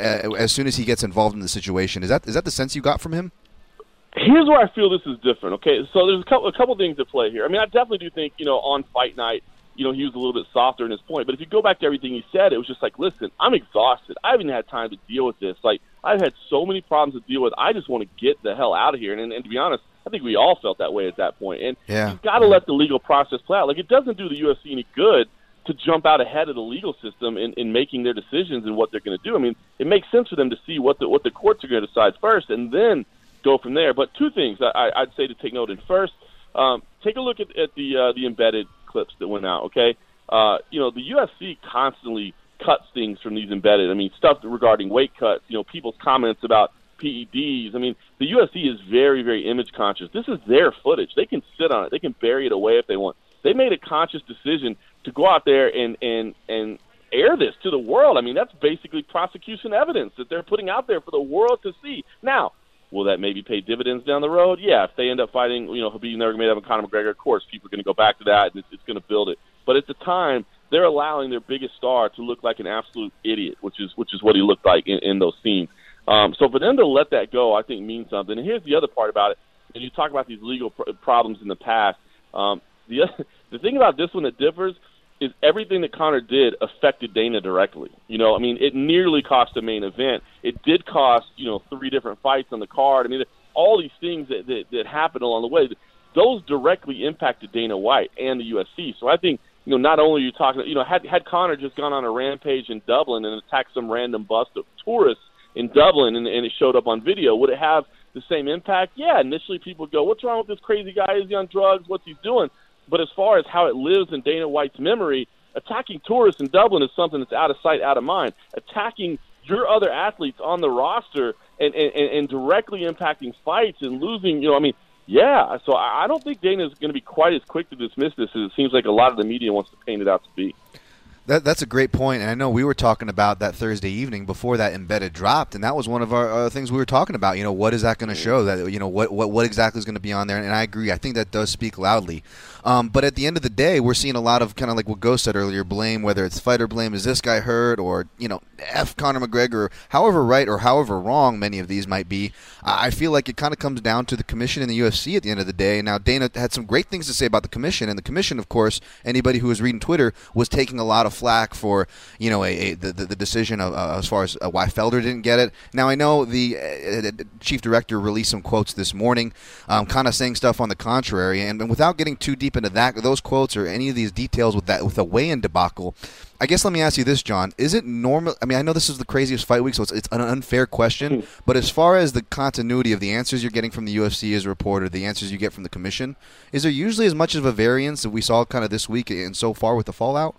As soon as he gets involved in the situation. Is that is that the sense you got from him? Here's where I feel this is different, okay? So there's a couple, a couple things at play here. I mean, I definitely do think, you know, on fight night, you know, he was a little bit softer in his point. But if you go back to everything he said, it was just like, listen, I'm exhausted. I haven't had time to deal with this. Like, I've had so many problems to deal with. I just want to get the hell out of here. And, and, and to be honest, I think we all felt that way at that point. And yeah. You've got to let the legal process play out. Like, it doesn't do the U F C any good to jump out ahead of the legal system in, in making their decisions and what they're going to do. I mean, it makes sense for them to see what the, what the courts are going to decide first, and then go from there. But two things I, I'd say to take note in. First, um, take a look at, at the uh, the embedded clips that went out, okay? Uh, you know, the U F C constantly cuts things from these embedded. I mean, stuff regarding weight cuts, you know, people's comments about P E Ds. I mean, the U F C is very, very image conscious. This is their footage. They can sit on it. They can bury it away if they want. They made a conscious decision to go out there and, and, and air this to the world. I mean, that's basically prosecution evidence that they're putting out there for the world to see. Now, will that maybe pay dividends down the road? Yeah, if they end up fighting, you know, Khabib Nurmagomedov and Conor McGregor, of course, people are going to go back to that, and it's, it's going to build it. But at the time, they're allowing their biggest star to look like an absolute idiot, which is which is what he looked like in, in those scenes. Um, so for them to let that go, I think means something. And here's the other part about it. When you talk about these legal pr- problems in the past, um, the the thing about this one that differs is everything that Conor did affected Dana directly. You know, I mean, it nearly cost the main event. It did cost, you know, three different fights on the card. I mean, all these things that, that, that happened along the way, those directly impacted Dana White and the U F C. So I think, you know, not only are you talking, you know, had, had Conor just gone on a rampage in Dublin and attacked some random bust of tourists in Dublin and, and it showed up on video, would it have the same impact? Yeah, initially people would go, what's wrong with this crazy guy? Is he on drugs? What's he doing? But as far as how it lives in Dana White's memory, attacking tourists in Dublin is something that's out of sight, out of mind. Attacking your other athletes on the roster and, and, and directly impacting fights and losing, you know, I mean, yeah. So I don't think Dana is going to be quite as quick to dismiss this as it seems like a lot of the media wants to paint it out to be. That, that's a great point, and I know we were talking about that Thursday evening before that embedded dropped, and that was one of our uh, things we were talking about. You know, what is that going to show? That you know, what what what exactly is going to be on there? And I agree. I think that does speak loudly. Um, but at the end of the day, we're seeing a lot of kind of like what Ghost said earlier, blame, whether it's fighter blame, is this guy hurt, or you know, F Conor McGregor, however right or however wrong many of these might be. I feel like it kind of comes down to the commission and the U F C at the end of the day. Now, Dana had some great things to say about the commission, and the commission, of course, anybody who was reading Twitter was taking a lot of flack for you know a, a the, the decision of, uh, as far as uh, why Felder didn't get it. Now, I know the uh, chief director released some quotes this morning, um, kind of saying stuff on the contrary, and, and without getting too deep into that, those quotes or any of these details with that with the weigh-in debacle. I guess let me ask you this, John. Is it normal? I mean, I know this is the craziest fight week, so it's, it's an unfair question. But as far as the continuity of the answers you're getting from the U F C as a reporter, the answers you get from the commission, is there usually as much of a variance that we saw kind of this week and so far with the fallout?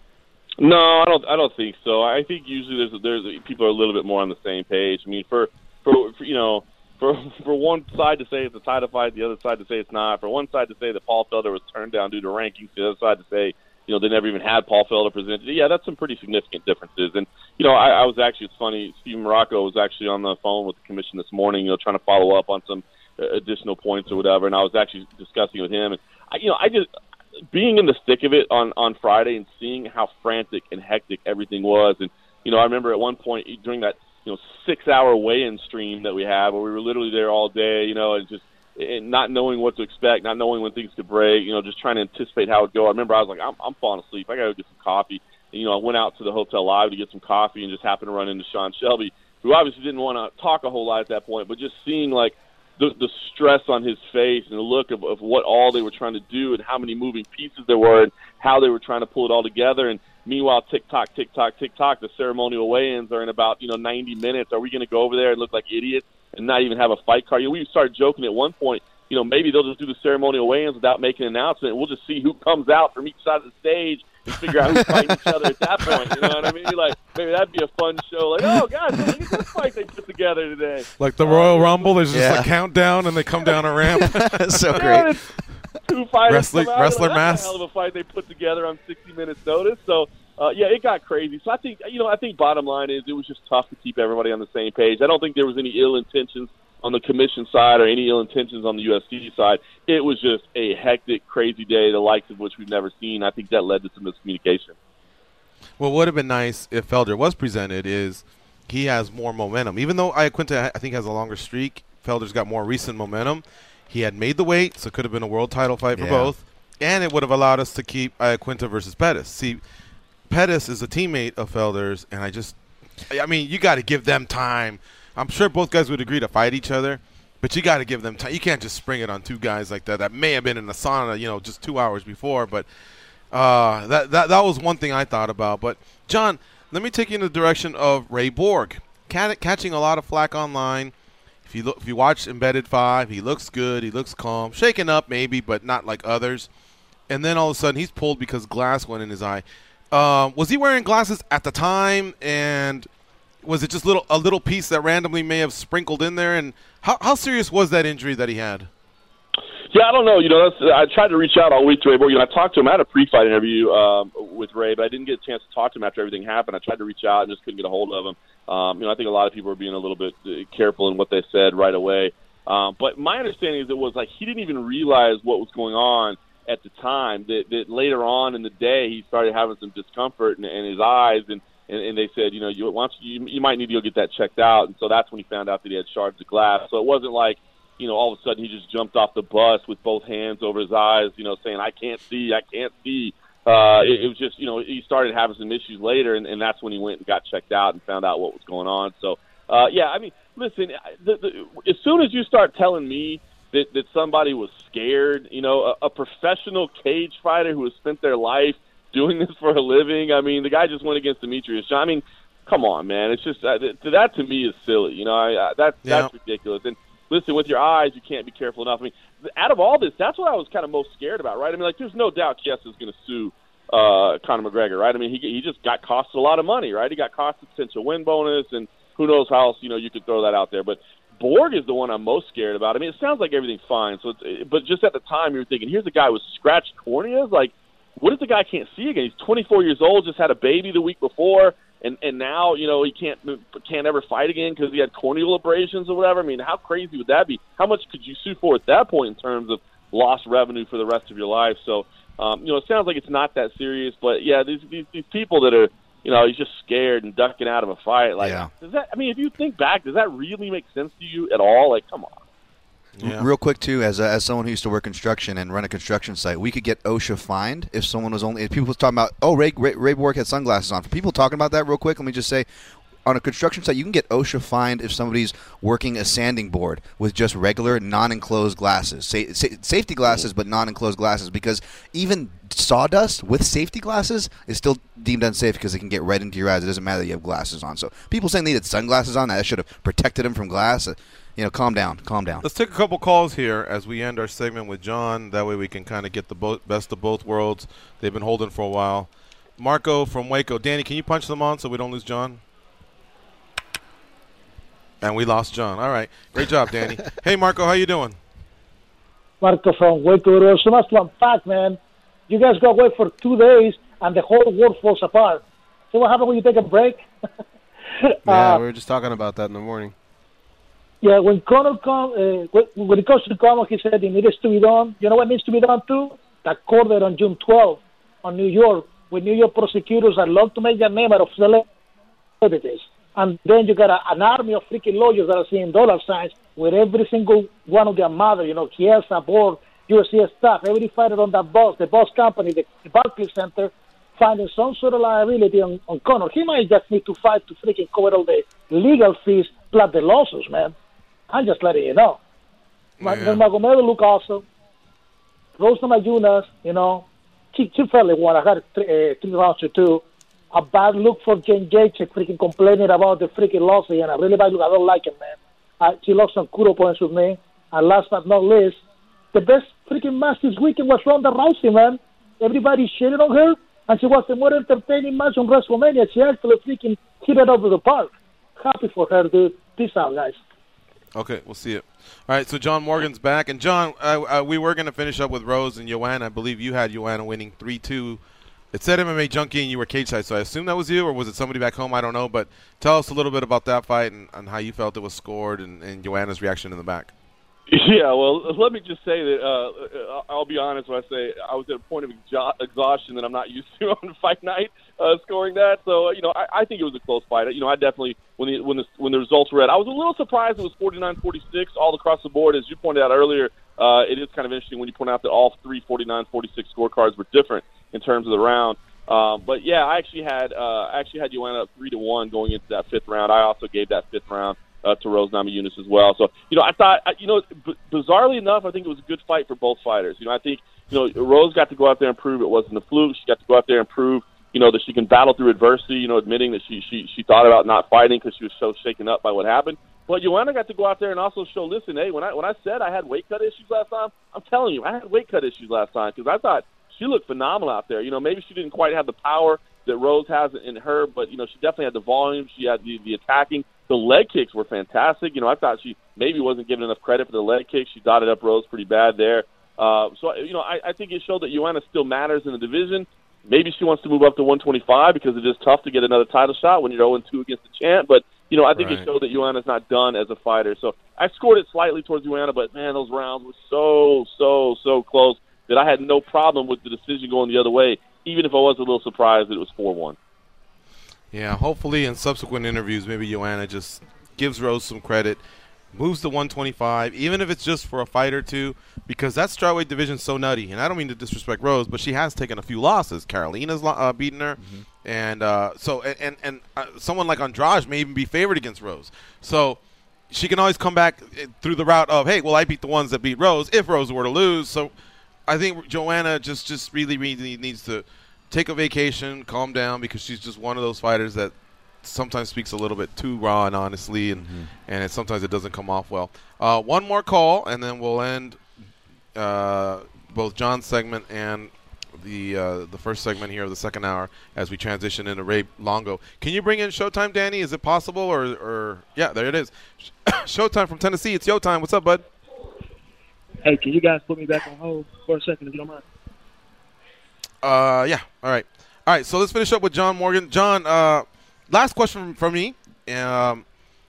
No, I don't. I don't think so. I think usually there's there's people are a little bit more on the same page. I mean, for for, for you know. For for one side to say it's a title fight, the other side to say it's not. For one side to say that Paul Felder was turned down due to rankings, the other side to say, you know, they never even had Paul Felder presented. Yeah, that's some pretty significant differences. And, you know, I, I was actually, it's funny, Steve Morocco was actually on the phone with the commission this morning, you know, trying to follow up on some uh, additional points or whatever, and I was actually discussing with him. And, I, you know, I just, being in the thick of it on, on Friday and seeing how frantic and hectic everything was, and, you know, I remember at one point during that, you know, six-hour weigh-in stream that we have, where we were literally there all day, you know, and just and not knowing what to expect, not knowing when things could break, you know, just trying to anticipate how it would go. I remember I was like, I'm, I'm falling asleep. I got to go get some coffee. And, you know, I went out to the Hotel Live to get some coffee and just happened to run into Sean Shelby, who obviously didn't want to talk a whole lot at that point, but just seeing, like, the, the stress on his face and the look of, of what all they were trying to do and how many moving pieces there were and how they were trying to pull it all together. And meanwhile, tick-tock, tick-tock, tick-tock, the ceremonial weigh-ins are in about, you know, ninety minutes. Are we going to go over there and look like idiots and not even have a fight card? You know, we started joking at one point, you know, maybe they'll just do the ceremonial weigh-ins without making an announcement. We'll just see who comes out from each side of the stage and figure out who's fighting each other at that point. You know what I mean? Like, maybe that'd be a fun show. Like, oh, guys, look at this fight they put together today. Like the Royal Rumble, there's just yeah. a countdown, and they come down a ramp. So yeah, great. Two fighters Wrestling, come out, wrestler like, mass. That's a hell of a fight they put together on sixty minutes notice. So, uh, yeah, it got crazy. So I think, you know, I think bottom line is it was just tough to keep everybody on the same page. I don't think there was any ill intentions on the commission side or any ill intentions on the U F C side. It was just a hectic, crazy day, the likes of which we've never seen. I think that led to some miscommunication. Well, what would have been nice if Felder was presented is he has more momentum. Even though Iaquinta, I think, has a longer streak, Felder's got more recent momentum. He had made the weight, so it could have been a world title fight for Yeah. both. And it would have allowed us to keep Iaquinta versus Pettis. See, Pettis is a teammate of Felder's, and I just – I mean, you got to give them time. I'm sure both guys would agree to fight each other, but you got to give them time. You can't just spring it on two guys like that. That may have been in the sauna, you know, just two hours before, but – Uh, that, that that was one thing I thought about. But, John, let me take you in the direction of Ray Borg. Cat, catching a lot of flack online. If you look, if you watch Embedded five, he looks good. He looks calm. Shaken up maybe, but not like others. And then all of a sudden he's pulled because glass went in his eye. Um, was he wearing glasses at the time, and was it just little a little piece that randomly may have sprinkled in there? And how, how serious was that injury that he had? Yeah, I don't know. You know, that's, I tried to reach out all week to Ray Borg. You know, I talked to him. I had a pre-fight interview um, with Ray, but I didn't get a chance to talk to him after everything happened. I tried to reach out and just couldn't get a hold of him. Um, you know, I think a lot of people were being a little bit uh, careful in what they said right away. Um, but my understanding is it was like he didn't even realize what was going on at the time. That, that later on in the day he started having some discomfort in, in his eyes, and, and, and they said, you know, you, once you, you might need to go get that checked out. And so that's when he found out that he had shards of glass. So it wasn't like, you know, all of a sudden he just jumped off the bus with both hands over his eyes, you know, saying, I can't see, I can't see. Uh, it, it was just, you know, he started having some issues later, and, and that's when he went and got checked out and found out what was going on. So, uh, yeah, I mean, listen, the, the, as soon as you start telling me that, that somebody was scared, you know, a, a professional cage fighter who has spent their life doing this for a living, I mean, the guy just went against Demetrius Johnson. I mean, come on, man. It's just, uh, that to me is silly. You know, I, uh, that, yeah. that's ridiculous. And listen, with your eyes, you can't be careful enough. I mean, out of all this, that's what I was kind of most scared about, right? I mean, like, there's no doubt Chiesa is going to sue uh, Conor McGregor, right? I mean, he he just got cost a lot of money, right? He got cost a potential win bonus, and who knows how else, you know, you could throw that out there. But Borg is the one I'm most scared about. I mean, it sounds like everything's fine. So, it's, but just at the time, you were thinking, here's a guy with scratched corneas. Like, what if the guy can't see again? He's twenty-four years old, just had a baby the week before. And and now, you know, he can't can't ever fight again because he had corneal abrasions or whatever. I mean, how crazy would that be? How much could you sue for at that point in terms of lost revenue for the rest of your life? So, um, you know, it sounds like it's not that serious. But, yeah, these, these these people that are, you know, he's just scared and ducking out of a fight. Like, yeah. does that? I mean, if you think back, does that really make sense to you at all? Like, come on. Yeah. Real quick, too, as a, as someone who used to work construction and run a construction site, we could get OSHA fined if someone was only – if people was talking about, oh, Ray, Ray, Ray Borg had sunglasses on. For people talking about that real quick, let me just say, on a construction site, you can get OSHA fined if somebody's working a sanding board with just regular non-enclosed glasses. Sa- sa- safety glasses, but non-enclosed glasses, because even sawdust with safety glasses is still deemed unsafe because it can get right into your eyes. It doesn't matter that you have glasses on. So people saying they needed sunglasses on, that should have protected them from glass. You know, calm down, calm down. Let's take a couple calls here as we end our segment with John. That way we can kind of get the bo- best of both worlds. They've been holding for a while. Marco from Waco. Danny, can you punch them on so we don't lose John? And we lost John. All right. Great job, Danny. Hey, Marco, how you doing? Marco from Waco. It was so much to unpack, man. You guys got away for two days, and the whole world falls apart. So what happened when you take a break? Yeah, uh, we were just talking about that in the morning. Yeah, when Conor come, uh, when it comes to Conor, he said it needs to be done. You know what needs to be done too? That court there on June twelfth on New York, with New York prosecutors that love to make their name out of celebrities. And then you got a, an army of freaking lawyers that are seeing dollar signs with every single one of their mother, you know, Chiesa, Borg, U F C staff, every fighter on that bus, the bus company, the, the Barclays Center, finding some sort of liability on, on Conor. He might just need to fight to freaking cover all the legal fees plus the lawsuits, man. I'm just letting you know. Yeah. Magomedov look awesome. Rose Namajunas, you know, she, she fairly won. I had three, uh, three rounds to two. A bad look for Jen Gates, freaking complaining about the freaking losses, and a really bad look. I don't like it, man. Uh, she lost some kudo points with me. And last but not least, the best freaking match this weekend was Ronda Rousey, man. Everybody shitted on her, and she was the more entertaining match on WrestleMania. She actually freaking hit it out of the park. Happy for her, dude. Peace out, guys. Okay, we'll see it. All right, so John Morgan's back. And, John, uh, uh, we were going to finish up with Rose and Joanna. I believe you had Joanna winning three two. It said M M A Junkie and you were cage side, so I assume that was you, or was it somebody back home? I don't know. But tell us a little bit about that fight and, and how you felt it was scored and, and Joanna's reaction in the back. Yeah, well, let me just say that uh, I'll be honest when I say I was at a point of exha- exhaustion that I'm not used to on fight night uh, scoring that. So, you know, I, I think it was a close fight. You know, I definitely, when the, when the, when the results were read, I was a little surprised it was forty-nine forty-six all across the board. As you pointed out earlier, uh, it is kind of interesting when you point out that all three forty-nine forty-six scorecards were different in terms of the round. Um, but, yeah, I actually had uh, I actually had Joanna up three to one going into that fifth round. I also gave that fifth round Uh, to Rose Namajunas as well. So, you know, I thought, you know, b- bizarrely enough, I think it was a good fight for both fighters. You know, I think, you know, Rose got to go out there and prove it wasn't a fluke. She got to go out there and prove, you know, that she can battle through adversity, you know, admitting that she she, she thought about not fighting because she was so shaken up by what happened. But Joanna got to go out there and also show, listen, hey, when I when I said I had weight cut issues last time, I'm telling you, I had weight cut issues last time because I thought she looked phenomenal out there. You know, maybe she didn't quite have the power that Rose has in her, but, you know, she definitely had the volume. She had the, the attacking. The leg kicks were fantastic. You know, I thought she maybe wasn't given enough credit for the leg kicks. She dotted up Rose pretty bad there. Uh, so, you know, I, I think it showed that Joanna still matters in the division. Maybe she wants to move up to one twenty-five because it is tough to get another title shot when you're oh and two against the champ. But, you know, I think Right. it showed that Joanna's not done as a fighter. So I scored it slightly towards Joanna, but, man, those rounds were so, so, so close that I had no problem with the decision going the other way, even if I was a little surprised that it was four one. Yeah, hopefully in subsequent interviews, maybe Joanna just gives Rose some credit, moves to one twenty-five, even if it's just for a fight or two, because that strawweight division's so nutty. And I don't mean to disrespect Rose, but she has taken a few losses. Carolina's uh, beaten her, mm-hmm. and uh, so and and, and uh, someone like Andrade may even be favored against Rose. So she can always come back through the route of, hey, well, I beat the ones that beat Rose if Rose were to lose. So I think Joanna just just really really needs to take a vacation, calm down, because she's just one of those fighters that sometimes speaks a little bit too raw and honestly, and mm-hmm. and it, sometimes it doesn't come off well. Uh, one more call, and then we'll end uh, both John's segment and the uh, the first segment here of the second hour as we transition into Ray Longo. Can you bring in Showtime, Danny? Is it possible? Or, or yeah, there it is. Showtime from Tennessee. It's your time. What's up, bud? Hey, can you guys put me back on hold for a second if you don't mind? Uh, yeah. All right. All right. So let's finish up with John Morgan. John, uh, last question from, from me. Um,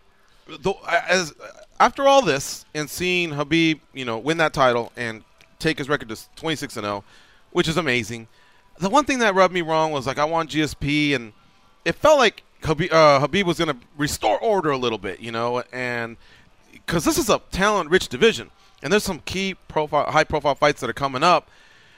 the, as after all this and seeing Khabib, you know, win that title and take his record to twenty-six and oh, which is amazing. The one thing that rubbed me wrong was, like, I want G S P, and it felt like Khabib, uh, Khabib was going to restore order a little bit, you know, and because this is a talent-rich division, and there's some key profile, high-profile fights that are coming up.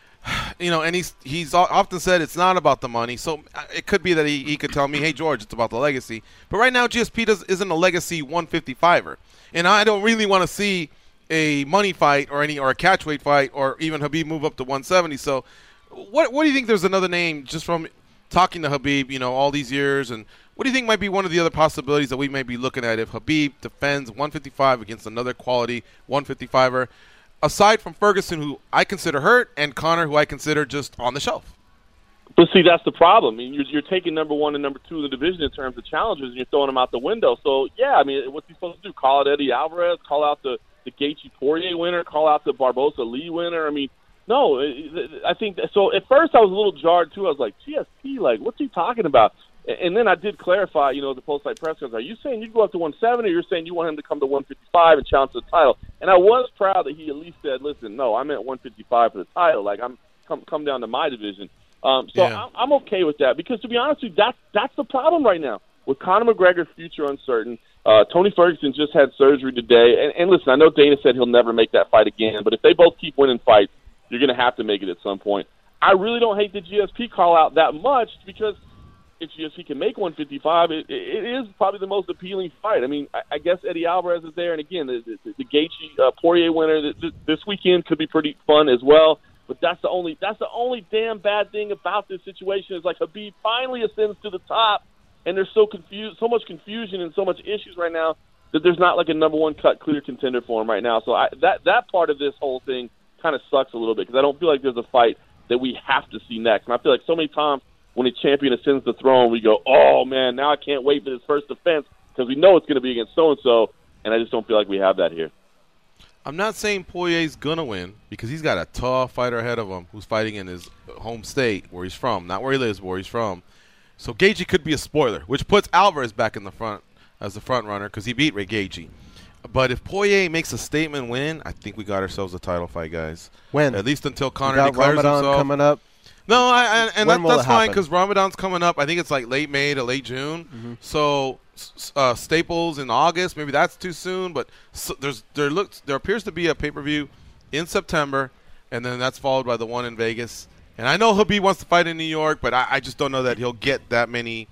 You know, and he's he's often said it's not about the money. So it could be that he, he could tell me, hey, George, it's about the legacy. But right now, G S P does, isn't a legacy one fifty-fiver. And I don't really want to see a money fight or any or a catchweight fight or even Khabib move up to one seventy. So what what do you think there's another name, just from talking to Khabib, you know, all these years? And what do you think might be one of the other possibilities that we may be looking at if Khabib defends one fifty-five against another quality one fifty-fiver? Aside from Ferguson, who I consider hurt, and Conor, who I consider just on the shelf. But see, that's the problem. I mean, you're, you're taking number one and number two in the division in terms of challengers, and you're throwing them out the window. So, yeah, I mean, what's he supposed to do? Call out Eddie Alvarez? Call out the, the Gaethje-Poirier winner? Call out the Barbosa-Lee winner? I mean, no. I think that, so. At first, I was a little jarred too. I was like, G S P, like, what's he talking about? And then I did clarify, you know, the post-fight press conference. Are you saying you'd go up to one seventy, or you're saying you want him to come to one fifty-five and challenge the title? And I was proud that he at least said, listen, no, I meant one fifty-five for the title. Like, I'm come come down to my division. Um, so Yeah. I'm, I'm okay with that because, to be honest with you, that's, that's the problem right now. With Conor McGregor's future uncertain, uh, Tony Ferguson just had surgery today. And, and listen, I know Dana said he'll never make that fight again, but if they both keep winning fights, you're going to have to make it at some point. I really don't hate the G S P call out that much because if G S P can make one fifty-five, it, it is probably the most appealing fight. I mean, I, I guess Eddie Alvarez is there, and again, the, the, the Gaethje uh, Poirier winner th- this weekend could be pretty fun as well. But that's the only that's the only damn bad thing about this situation is like Khabib finally ascends to the top, and there's so confused, so much confusion and so much issues right now that there's not like a number one cut clear contender for him right now. So I, that that part of this whole thing kind of sucks a little bit because I don't feel like there's a fight that we have to see next. And I feel like so many times when a champion ascends the throne, we go, oh, man, now I can't wait for this first defense because we know it's going to be against so-and-so, and I just don't feel like we have that here. I'm not saying Poirier's going to win because he's got a tough fighter ahead of him who's fighting in his home state where he's from, not where he lives, but where he's from. So Gaethje could be a spoiler, which puts Alvarez back in the front as the front runner because he beat Ray Gaethje. But if Poirier makes a statement win, I think we got ourselves a title fight, guys. When? At least until We Conor got declares Ramadan himself. coming up. No, I, I, and When that, will that's it fine happen? because Ramadan's coming up. I think it's like late May to late June. Mm-hmm. So uh, Staples in August, maybe that's too soon. But so there's there looks there appears to be a pay-per-view in September, and then that's followed by the one in Vegas. And I know Khabib wants to fight in New York, but I, I just don't know that he'll get that many,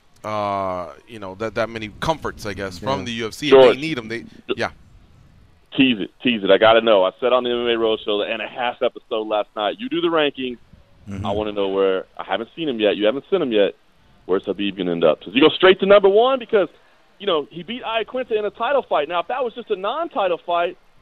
uh, you know, that that many comforts, I guess, from Yeah. the U F C. George. If they need them, they yeah. Tease it, tease it. I got to know. I said on the M M A Roadshow and a half episode last night, you do the rankings. Mm-hmm. I want to know where – I haven't seen him yet. You haven't seen him yet. Where's Khabib going to end up? Does he go straight to number one? Because, you know, he beat Iaquinta in a title fight. Now, if that was just a non-title fight,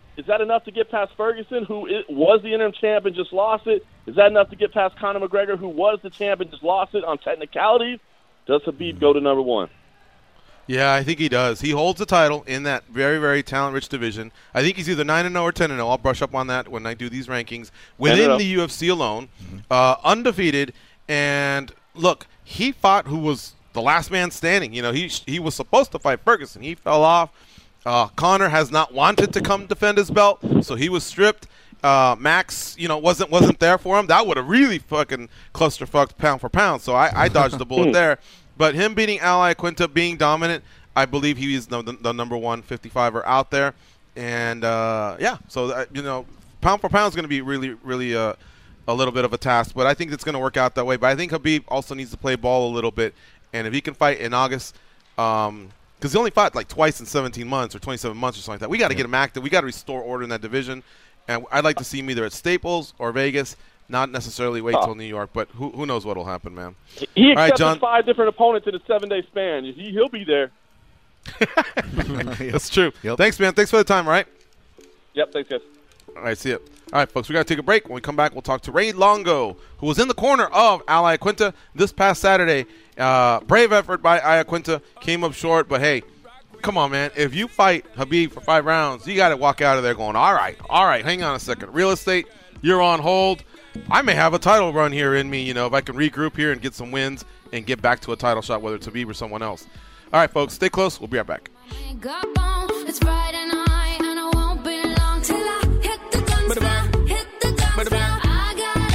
Is that enough to get past Ferguson, who is, was the interim champ and just lost it? Is that enough to get past Conor McGregor, who was the champ and just lost it on technicalities? Does Khabib go to number one? Yeah, I think he does. He holds the title in that very, very talent-rich division. I think he's either nine and oh or ten and oh. I'll brush up on that when I do these rankings. Within the U F C alone, uh, undefeated. And, look, he fought who was the last man standing. You know, he he was supposed to fight Ferguson. He fell off. Uh, Conor has not wanted to come defend his belt, so he was stripped. Uh, Max, you know, wasn't wasn't there for him. That would have really fucking clusterfucked pound for pound. So I, I dodged the bullet there. But him beating Al Iaquinta, being dominant, I believe he is the, the, the number one fifty-fiver out there. And, uh, yeah, so, that, you know, pound for pound is going to be really, really uh, a little bit of a task. But I think it's going to work out that way. But I think Khabib also needs to play ball a little bit. And if he can fight in August, um, because he only fought like twice in seventeen months or twenty-seven months or something like that, we got to yeah. get him active. We got to restore order in that division. And I'd like to see him either at Staples or Vegas. Not necessarily wait till New York, but who who knows what will happen, man. He accepted right, John. five different opponents in a seven-day span. He, he'll be there. That's true. Yep. Thanks, man. Thanks for the time, all right? Yep, thanks, guys. All right, see you. All right, folks, we got to take a break. When we come back, we'll talk to Ray Longo, who was in the corner of Al Iaquinta this past Saturday. Uh, brave effort by Iaquinta. Came up short, but, hey, come on, man. If you fight Khabib for five rounds, you got to walk out of there going, all right, all right, hang on a second. Real estate, you're on hold. I may have a title run here in me, you know, if I can regroup here and get some wins and get back to a title shot, whether it's Khabib or someone else. All right, folks, stay close. We'll be right back. It's Friday night and I won't be long till I hit the guns down, hit the guns down. I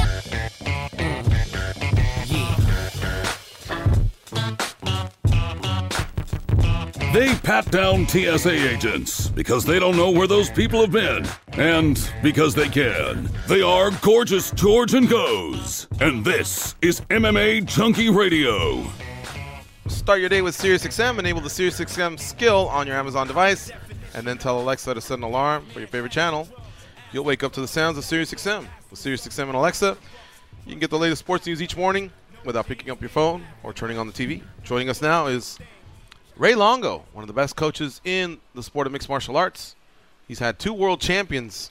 got it. They pat down T S A agents because they don't know where those people have been. And because they can. They are Gorgeous George and Goes. And this is M M A Junkie Radio. Start your day with SiriusXM. Enable the SiriusXM skill on your Amazon device. And then tell Alexa to set an alarm for your favorite channel. You'll wake up to the sounds of SiriusXM. With SiriusXM and Alexa, you can get the latest sports news each morning without picking up your phone or turning on the T V. Joining us now is Ray Longo, one of the best coaches in the sport of mixed martial arts. He's had two world champions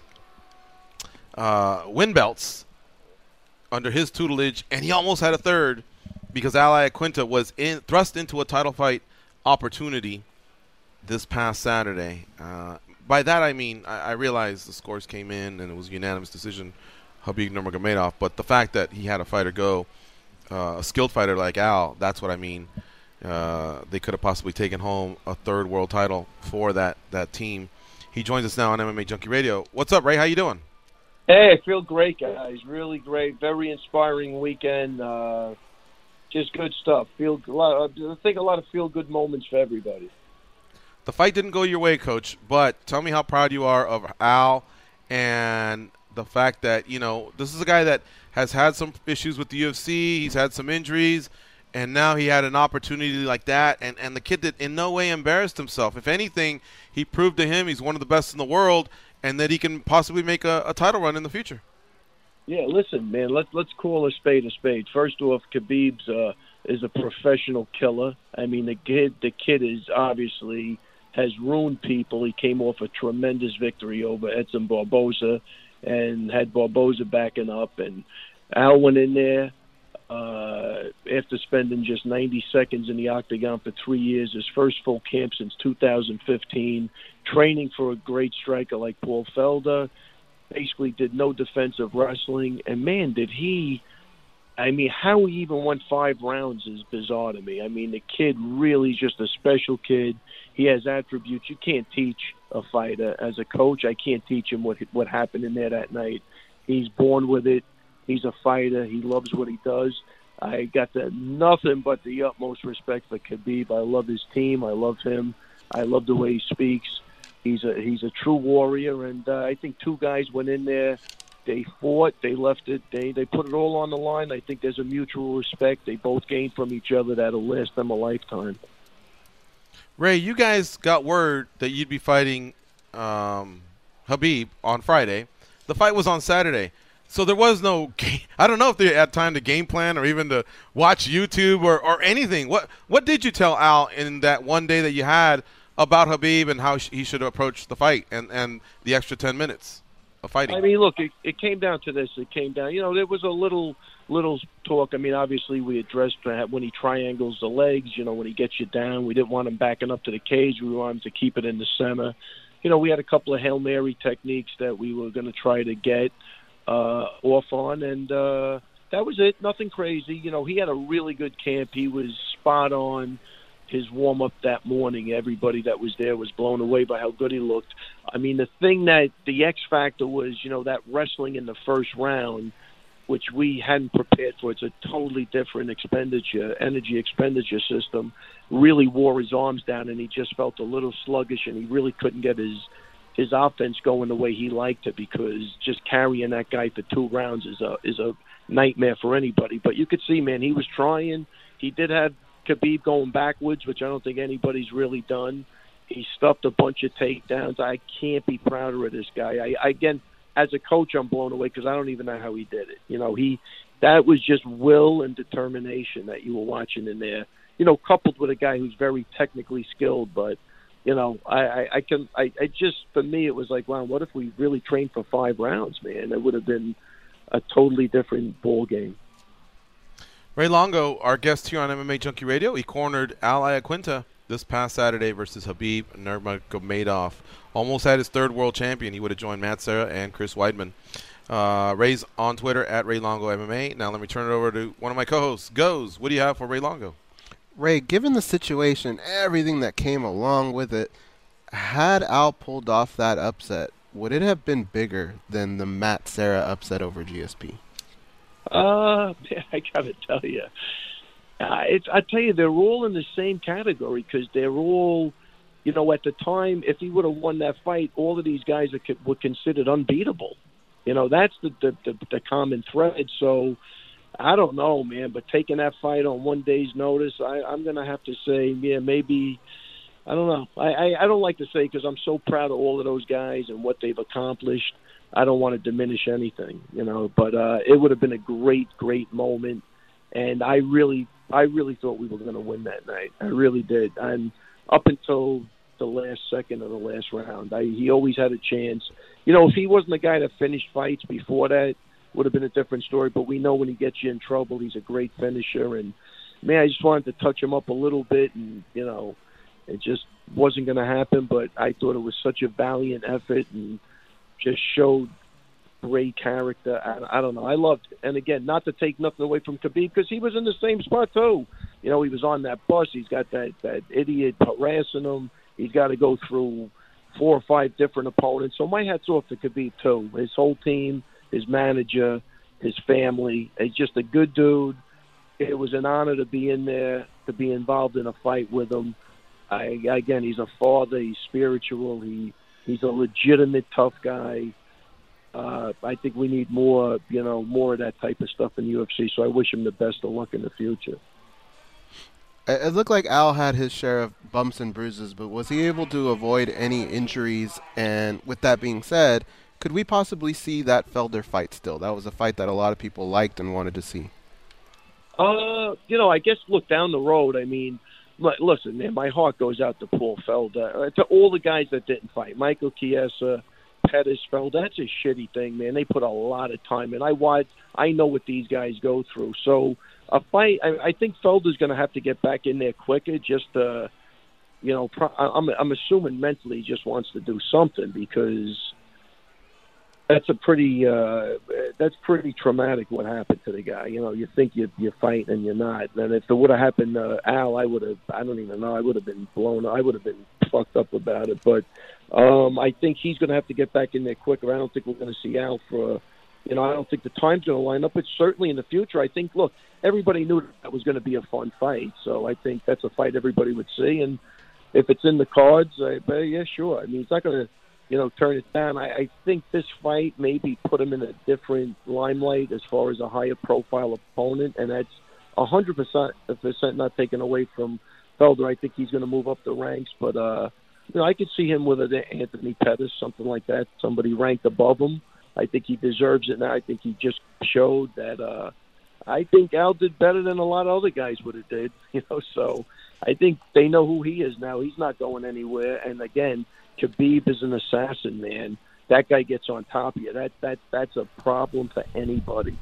uh, win belts under his tutelage, and he almost had a third because Al Iaquinta was in, thrust into a title fight opportunity this past Saturday. Uh, by that I mean I, I realize the scores came in and it was a unanimous decision, Khabib Nurmagomedov, but the fact that he had a fighter go, uh, a skilled fighter like Al, that's what I mean. Uh, they could have possibly taken home a third world title for that, that team. He joins us now on M M A Junkie Radio. What's up, Ray? How you doing? Hey, I feel great, guys. Really great. Very inspiring weekend. Uh, just good stuff. Feel a lot. I think a lot of feel-good moments for everybody. The fight didn't go your way, Coach, but tell me how proud you are of Al and the fact that, you know, this is a guy that has had some issues with the U F C. He's had some injuries. And now he had an opportunity like that, and, and the kid that in no way embarrassed himself. If anything, he proved to him he's one of the best in the world and that he can possibly make a, a title run in the future. Yeah, listen, man, let's, let's call a spade a spade. First off, Khabib's uh, is a professional killer. I mean, the kid, the kid is obviously has ruined people. He came off a tremendous victory over Edson Barboza and had Barboza backing up. And Al went in there. Uh, after spending just ninety seconds in the octagon for three years, his first full camp since two thousand fifteen, training for a great striker like Paul Felder, basically did no defensive wrestling. And, man, did he – I mean, how he even went five rounds is bizarre to me. I mean, the kid really is just a special kid. He has attributes you can't teach a fighter. As a coach, I can't teach him what what happened in there that night. He's born with it. He's a fighter. He loves what he does. I got the, nothing but the utmost respect for Khabib. I love his team. I love him. I love the way he speaks. He's a he's a true warrior, and uh, I think two guys went in there. They fought. They left it. They they put it all on the line. I think there's a mutual respect. They both gained from each other that'll last them a lifetime. Ray, you guys got word that you'd be fighting um, Khabib on Friday. The fight was on Saturday. So there was no game. I don't know if they had time to game plan or even to watch YouTube or, or anything. What what did you tell Al in that one day that you had about Khabib and how sh- he should approach the fight and, and the extra ten minutes of fighting. I mean, look, it, it came down to this. It came down, you know, there was a little little talk. I mean, obviously we addressed that when he triangles the legs, you know, when he gets you down. We didn't want him backing up to the cage. We wanted him to keep it in the center. You know, we had a couple of Hail Mary techniques that we were going to try to get uh, off on, and uh, that was it. Nothing crazy. You know, he had a really good camp. He was spot on. His warm-up that morning, everybody that was there was blown away by how good he looked. I mean, the thing that the X factor was, you know, that wrestling in the first round, which we hadn't prepared for. It's a totally different expenditure, energy expenditure system, really wore his arms down, and he just felt a little sluggish, and he really couldn't get his his offense going the way he liked it, because just carrying that guy for two rounds is a is a nightmare for anybody. But you could see, man, he was trying. He did have Khabib going backwards, which I don't think anybody's really done. He stuffed a bunch of takedowns. I can't be prouder of this guy. I, I again, as a coach, I'm blown away because I don't even know how he did it. You know, he that was just will and determination that you were watching in there. You know, coupled with a guy who's very technically skilled, but you know, I, I, I can, I, I just, for me, it was like, wow, what if we really trained for five rounds, man? It would have been a totally different ball game. Ray Longo, our guest here on M M A Junkie Radio, he cornered Al Iaquinta this past Saturday versus Khabib Nurmagomedov. Almost had his third world champion. He would have joined Matt Serra and Chris Weidman. Uh, Ray's on Twitter at Ray Longo M M A. Now let me turn it over to one of my co-hosts. Goes, what do you have for Ray Longo? Ray, given the situation, everything that came along with it, had Al pulled off that upset, would it have been bigger than the Matt Serra upset over G S P? Uh, I gotta tell you, uh, it's, I tell you, they're all in the same category because they're all, you know, at the time, if he would have won that fight, all of these guys are, were considered unbeatable. You know, that's the, the, the, the common thread. So I don't know, man, but taking that fight on one day's notice, I, I'm going to have to say, yeah, maybe, I don't know. I, I, I don't like to say because I'm so proud of all of those guys and what they've accomplished. I don't want to diminish anything, you know, but uh, it would have been a great, great moment. And I really, I really thought we were going to win that night. I really did. And up until the last second of the last round, I, he always had a chance. You know, if he wasn't the guy that finished fights before that, would have been a different story. But we know when he gets you in trouble, he's a great finisher. And, man, I just wanted to touch him up a little bit. And, you know, it just wasn't going to happen. But I thought it was such a valiant effort and just showed great character. I, I don't know. I loved it. And, again, not to take nothing away from Khabib because he was in the same spot, too. You know, he was on that bus. He's got that, that idiot harassing him. He's got to go through four or five different opponents. So my hat's off to Khabib, too. His whole team, his manager, his family. He's just a good dude. It was an honor to be in there, to be involved in a fight with him. I, again, he's a father. He's spiritual. He He's a legitimate tough guy. Uh, I think we need more, you know, more of that type of stuff in U F C. So I wish him the best of luck in the future. It looked like Al had his share of bumps and bruises, but was he able to avoid any injuries? And with that being said, could we possibly see that Felder fight still? That was a fight that a lot of people liked and wanted to see. Uh, you know, I guess look down the road. I mean, listen, man, my heart goes out to Paul Felder, uh, to all the guys that didn't fight. Michael Chiesa, Pettis, Felder. That's a shitty thing, man. They put a lot of time in. I watch. I know what these guys go through. So a fight, I, I think Felder's going to have to get back in there quicker. Just, uh, you know, pro- I'm I'm assuming mentally he just wants to do something because that's a pretty uh, that's pretty traumatic what happened to the guy. You know, you think you're, you're fighting and you're not. And if it would have happened to Al, I would have, I don't even know, I would have been blown, I would have been fucked up about it. But um, I think he's going to have to get back in there quicker. I don't think we're going to see Al for, you know, I don't think the time's going to line up. But certainly in the future, I think, look, everybody knew that was going to be a fun fight. So I think that's a fight everybody would see. And if it's in the cards, I, yeah, sure. I mean, it's not going to, you know, turn it down. I, I think this fight maybe put him in a different limelight as far as a higher profile opponent, and that's one hundred percent not taken away from Felder. I think he's going to move up the ranks, but, uh, you know, I could see him with an Anthony Pettis, something like that, somebody ranked above him. I think he deserves it now. I think he just showed that, uh, I think Al did better than a lot of other guys would have did. You know, so I think they know who he is now. He's not going anywhere. And again, Khabib is an assassin, man. That guy gets on top of you. That that that's a problem for anybody.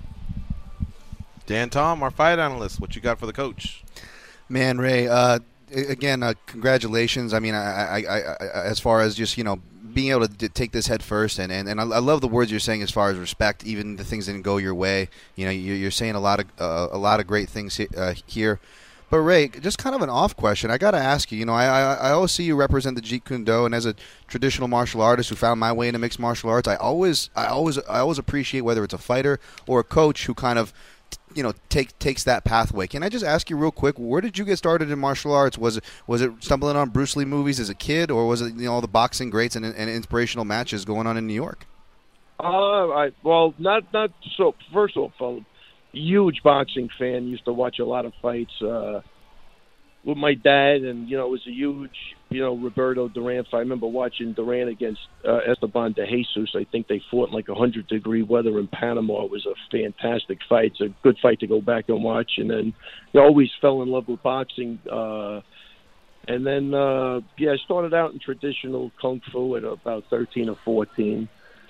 Dan Tom, our fight analyst, what you got for the coach? Man, Ray, uh, again, uh, congratulations. I mean, I, I, I, I, as far as just, you know, being able to d- take this head first, and, and, and I, I love the words you're saying as far as respect, even the things didn't go your way. You know, you're, you're saying a lot of uh, a lot of great things he- uh, here. But, Ray, just kind of an off question. I got to ask you, you know, I, I I always see you represent the Jeet Kune Do, and as a traditional martial artist who found my way into mixed martial arts, I always I always I always appreciate whether it's a fighter or a coach who kind of, you know, take takes that pathway. Can I just ask you real quick, where did you get started in martial arts? Was it was it stumbling on Bruce Lee movies as a kid, or was it, you know, all the boxing greats and, and inspirational matches going on in New York? Uh, I well, not not so. First off, I'm a huge boxing fan. Used to watch a lot of fights uh, with my dad, and you know, it was a huge, you know, Roberto Duran fight. I remember watching Duran against uh, Esteban de Jesus. I think they fought in like one hundred degree weather in Panama. It was a fantastic fight. It's a good fight to go back and watch. And then you know, always fell in love with boxing. Uh, and then, uh, yeah, I started out in traditional Kung Fu at about thirteen or fourteen.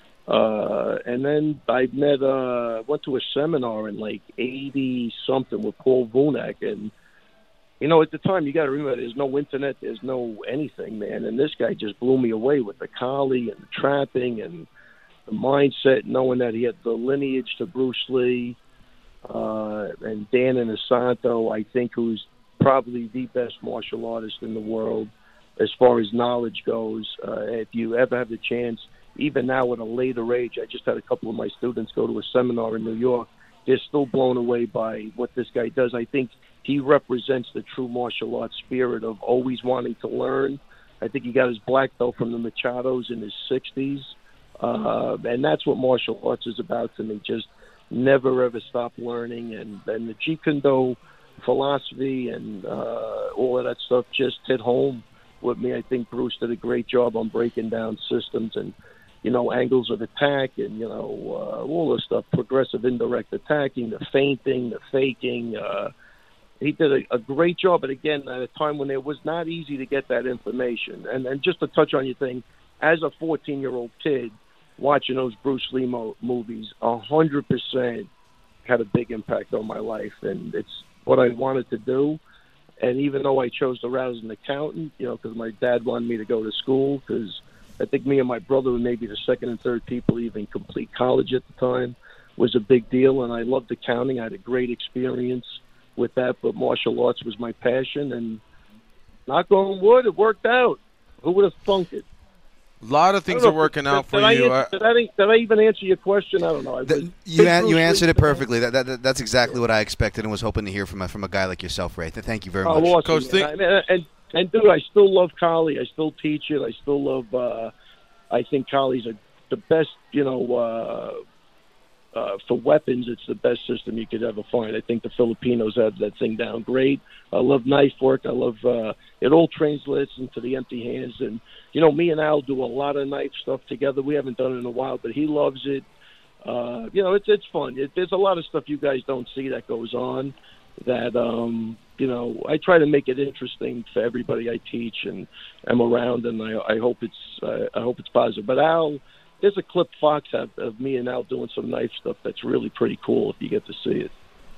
Uh, and then I met, uh, went to a seminar in like eighty something with Paul Vunak. And, you know, at the time, you got to remember, there's no internet, there's no anything, man. And this guy just blew me away with the Kali and the trapping and the mindset, knowing that he had the lineage to Bruce Lee. Uh, and Dan Inosanto, I think, who's probably the best martial artist in the world as far as knowledge goes. Uh, if you ever have the chance, even now at a later age, I just had a couple of my students go to a seminar in New York. They're still blown away by what this guy does. I think he represents the true martial arts spirit of always wanting to learn. I think he got his black belt from the Machados in his sixties. Uh, and that's what martial arts is about to me. Just never, ever stop learning. And, and the Jeet Kune Do philosophy and uh, all of that stuff just hit home with me. I think Bruce did a great job on breaking down systems and, you know, angles of attack and, you know, uh, all this stuff, progressive indirect attacking, the feinting, the faking. Uh, he did a, a great job, but again, at a time when it was not easy to get that information. And, and just to touch on your thing, as a fourteen-year-old kid, watching those Bruce Lee mo- movies, one hundred percent had a big impact on my life, and it's what I wanted to do. And even though I chose the route as an accountant, you know, because my dad wanted me to go to school, because I think me and my brother were maybe the second and third people to even complete college at the time, was a big deal. And I loved accounting. I had a great experience with that, but martial arts was my passion. And knock on wood, it worked out. Who would have thunk it? A lot of things are working out for you. I, did, I, did I even answer your question? I don't know. I the, you an, you answered it perfectly. That, that, that's exactly what I expected and was hoping to hear from a, from a guy like yourself, Ray. Thank you very oh, much. Awesome, Coach, think- and, and, and, and, dude, I still love Kali. I still teach it. I still love uh, – I think Kali's a, the best, you know, uh, uh, for weapons, it's the best system you could ever find. I think the Filipinos have that thing down great. I love knife work. I love uh, – it all translates into the empty hands. And, you know, me and Al do a lot of knife stuff together. We haven't done it in a while, but he loves it. Uh, you know, it's it's fun. It, there's a lot of stuff you guys don't see that goes on that, um, you know, I try to make it interesting for everybody I teach and am around, and I, I hope it's uh, I hope it's positive. But Al, there's a clip Fox have of me and Al doing some knife stuff that's really pretty cool if you get to see it.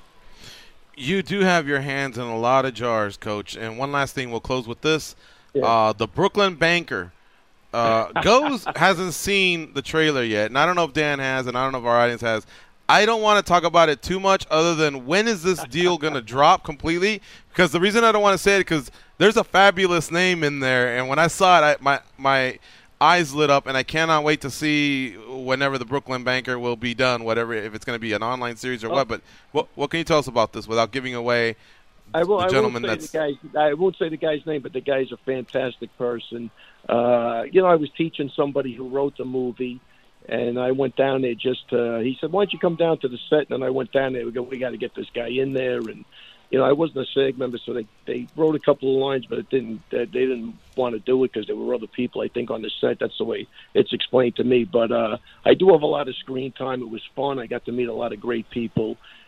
You do have your hands in a lot of jars, Coach. And one last thing, we'll close with this. Yeah. Uh, the Brooklyn Banker. Uh, Goes hasn't seen the trailer yet, and I don't know if Dan has, and I don't know if our audience has. I don't want to talk about it too much other than when is this deal going to drop completely? Because the reason I don't want to say it is because there's a fabulous name in there, and when I saw it, I, my my eyes lit up, and I cannot wait to see whenever the Brooklyn Banker will be done, whatever, if it's going to be an online series or oh. what. But what what can you tell us about this without giving away I will, the gentleman I won't that's say the guy, I won't say the guy's name, but the guy's a fantastic person. Uh, you know, I was teaching somebody who wrote the movie, and I went down there just to, he said, why don't you come down to the set? And I went down there. We go, we got to get this guy in there. And, you know, I wasn't a SAG member, so they, they wrote a couple of lines, but it didn't, they, they didn't want to do it because there were other people, I think, on the set. That's the way it's explained to me. But uh, I do have a lot of screen time. It was fun. I got to meet a lot of great people.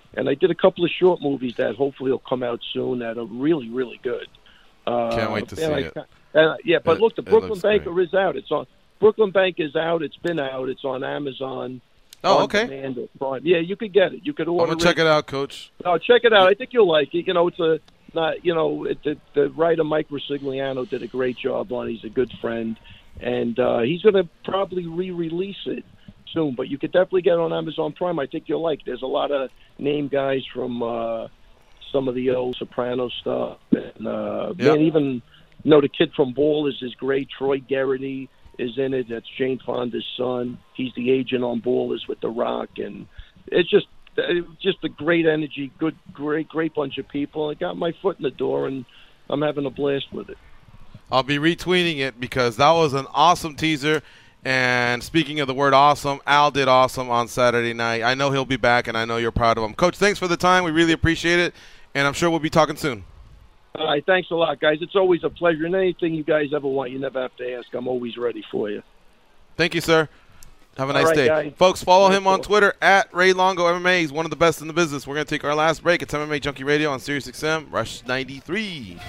And I did a couple of short movies that hopefully will come out soon that are really, really good. Uh, Can't wait to see I, it. Uh, yeah, but It- look, the it Brooklyn looks Banker great. is out. It's on Brooklyn Bank is out. It's been out. It's on Amazon. Oh, on okay. demand or Prime. Yeah, you could get it. You could I'm order gonna check it out, Coach. No, check it out. I think you'll like it. You know, it's a not. You know, it, the, the writer Mike Rosigliano did a great job on it. He's a good friend, and uh, he's going to probably re-release it soon. But you could definitely get it on Amazon Prime. I think you'll like it. There's a lot of name guys from uh, some of the old Soprano stuff, and uh, Yeah. man, even you know the kid from Ballers is great. Troy Garrity is in it. That's Jane Fonda's son. He's the agent on Ballers with The Rock, and it's just it's just a great energy, good, great, great bunch of people. I got my foot in the door, and I'm having a blast with it. I'll be retweeting it because that was an awesome teaser. And speaking of the word awesome, Al did awesome on Saturday night. I know he'll be back, and I know you're proud of him. Coach, thanks for the time. We really appreciate it, and I'm sure we'll be talking soon. All right, thanks a lot, guys. It's always a pleasure. And anything you guys ever want, you never have to ask. I'm always ready for you. Thank you, sir. Have a All nice right, day. guys. Folks, follow Nice him on talk. Twitter at Ray Longo M M A. He's one of the best in the business. We're going to take our last break. It's M M A Junkie Radio on Sirius X M, Rush ninety-three.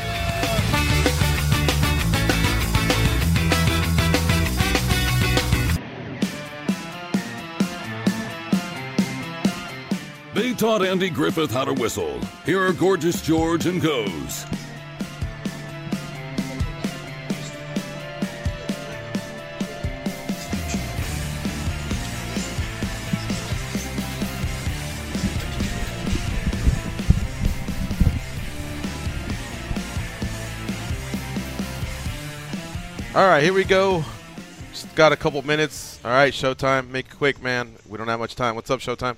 They taught Andy Griffith how to whistle. Here are Gorgeous George and Goes. All right, here we go. Just got a couple minutes. All right, Showtime. Make it quick, man. We don't have much time. What's up, Showtime?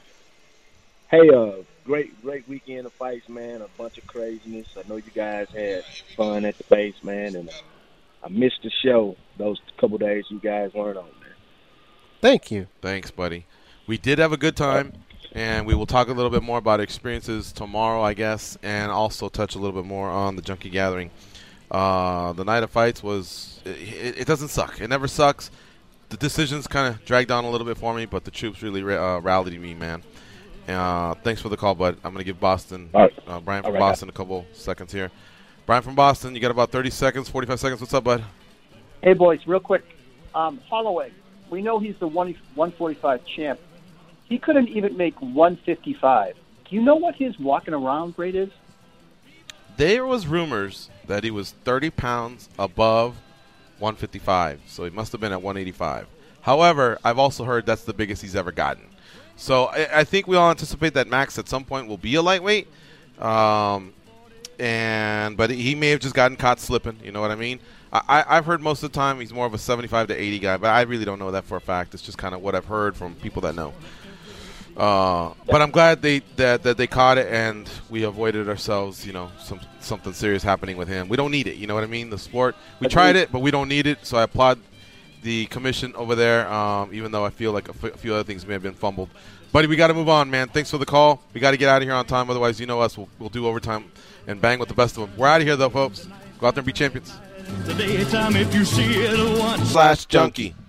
Hey, uh, great, great weekend of fights, man. A bunch of craziness. I know you guys had fun at the base, man, and uh, I missed the show those couple days you guys weren't on, man. Thank you. Thanks, buddy. We did have a good time, and we will talk a little bit more about experiences tomorrow, I guess, and also touch a little bit more on the Junkie Gathering. Uh, the night of fights was it, it, it doesn't suck. It never sucks. The decisions kind of dragged on a little bit for me, but the troops really uh, rallied me, man. Uh, thanks for the call, bud. I'm going to give Boston, All right. uh, Brian All from right, Boston, a couple seconds here. Brian from Boston, you got about thirty seconds, forty-five seconds. What's up, bud? Hey, boys, real quick. Um, Holloway, we know he's the one forty-five champ. He couldn't even make one fifty-five. Do you know what his walking around rate is? There was rumors that he was thirty pounds above one fifty-five, so he must have been at one eighty-five. However, I've also heard that's the biggest he's ever gotten. So I, I think we all anticipate that Max at some point will be a lightweight, um, and but he may have just gotten caught slipping. You know what I mean? I, I, I've heard most of the time he's more of a seventy-five to eighty guy, but I really don't know that for a fact. It's just kind of what I've heard from people that know. Uh, but I'm glad they that, that they caught it and we avoided ourselves, you know, some something serious happening with him. We don't need it, you know what I mean? The sport, we tried it, but we don't need it. So I applaud the commission over there, um, even though I feel like a, f- a few other things may have been fumbled. Buddy, we got to move on, man. Thanks for the call. We got to get out of here on time. Otherwise, you know us. We'll, we'll do overtime and bang with the best of them. We're out of here, though, folks. Go out there and be champions. Today time if you see it once. Slash Junkie.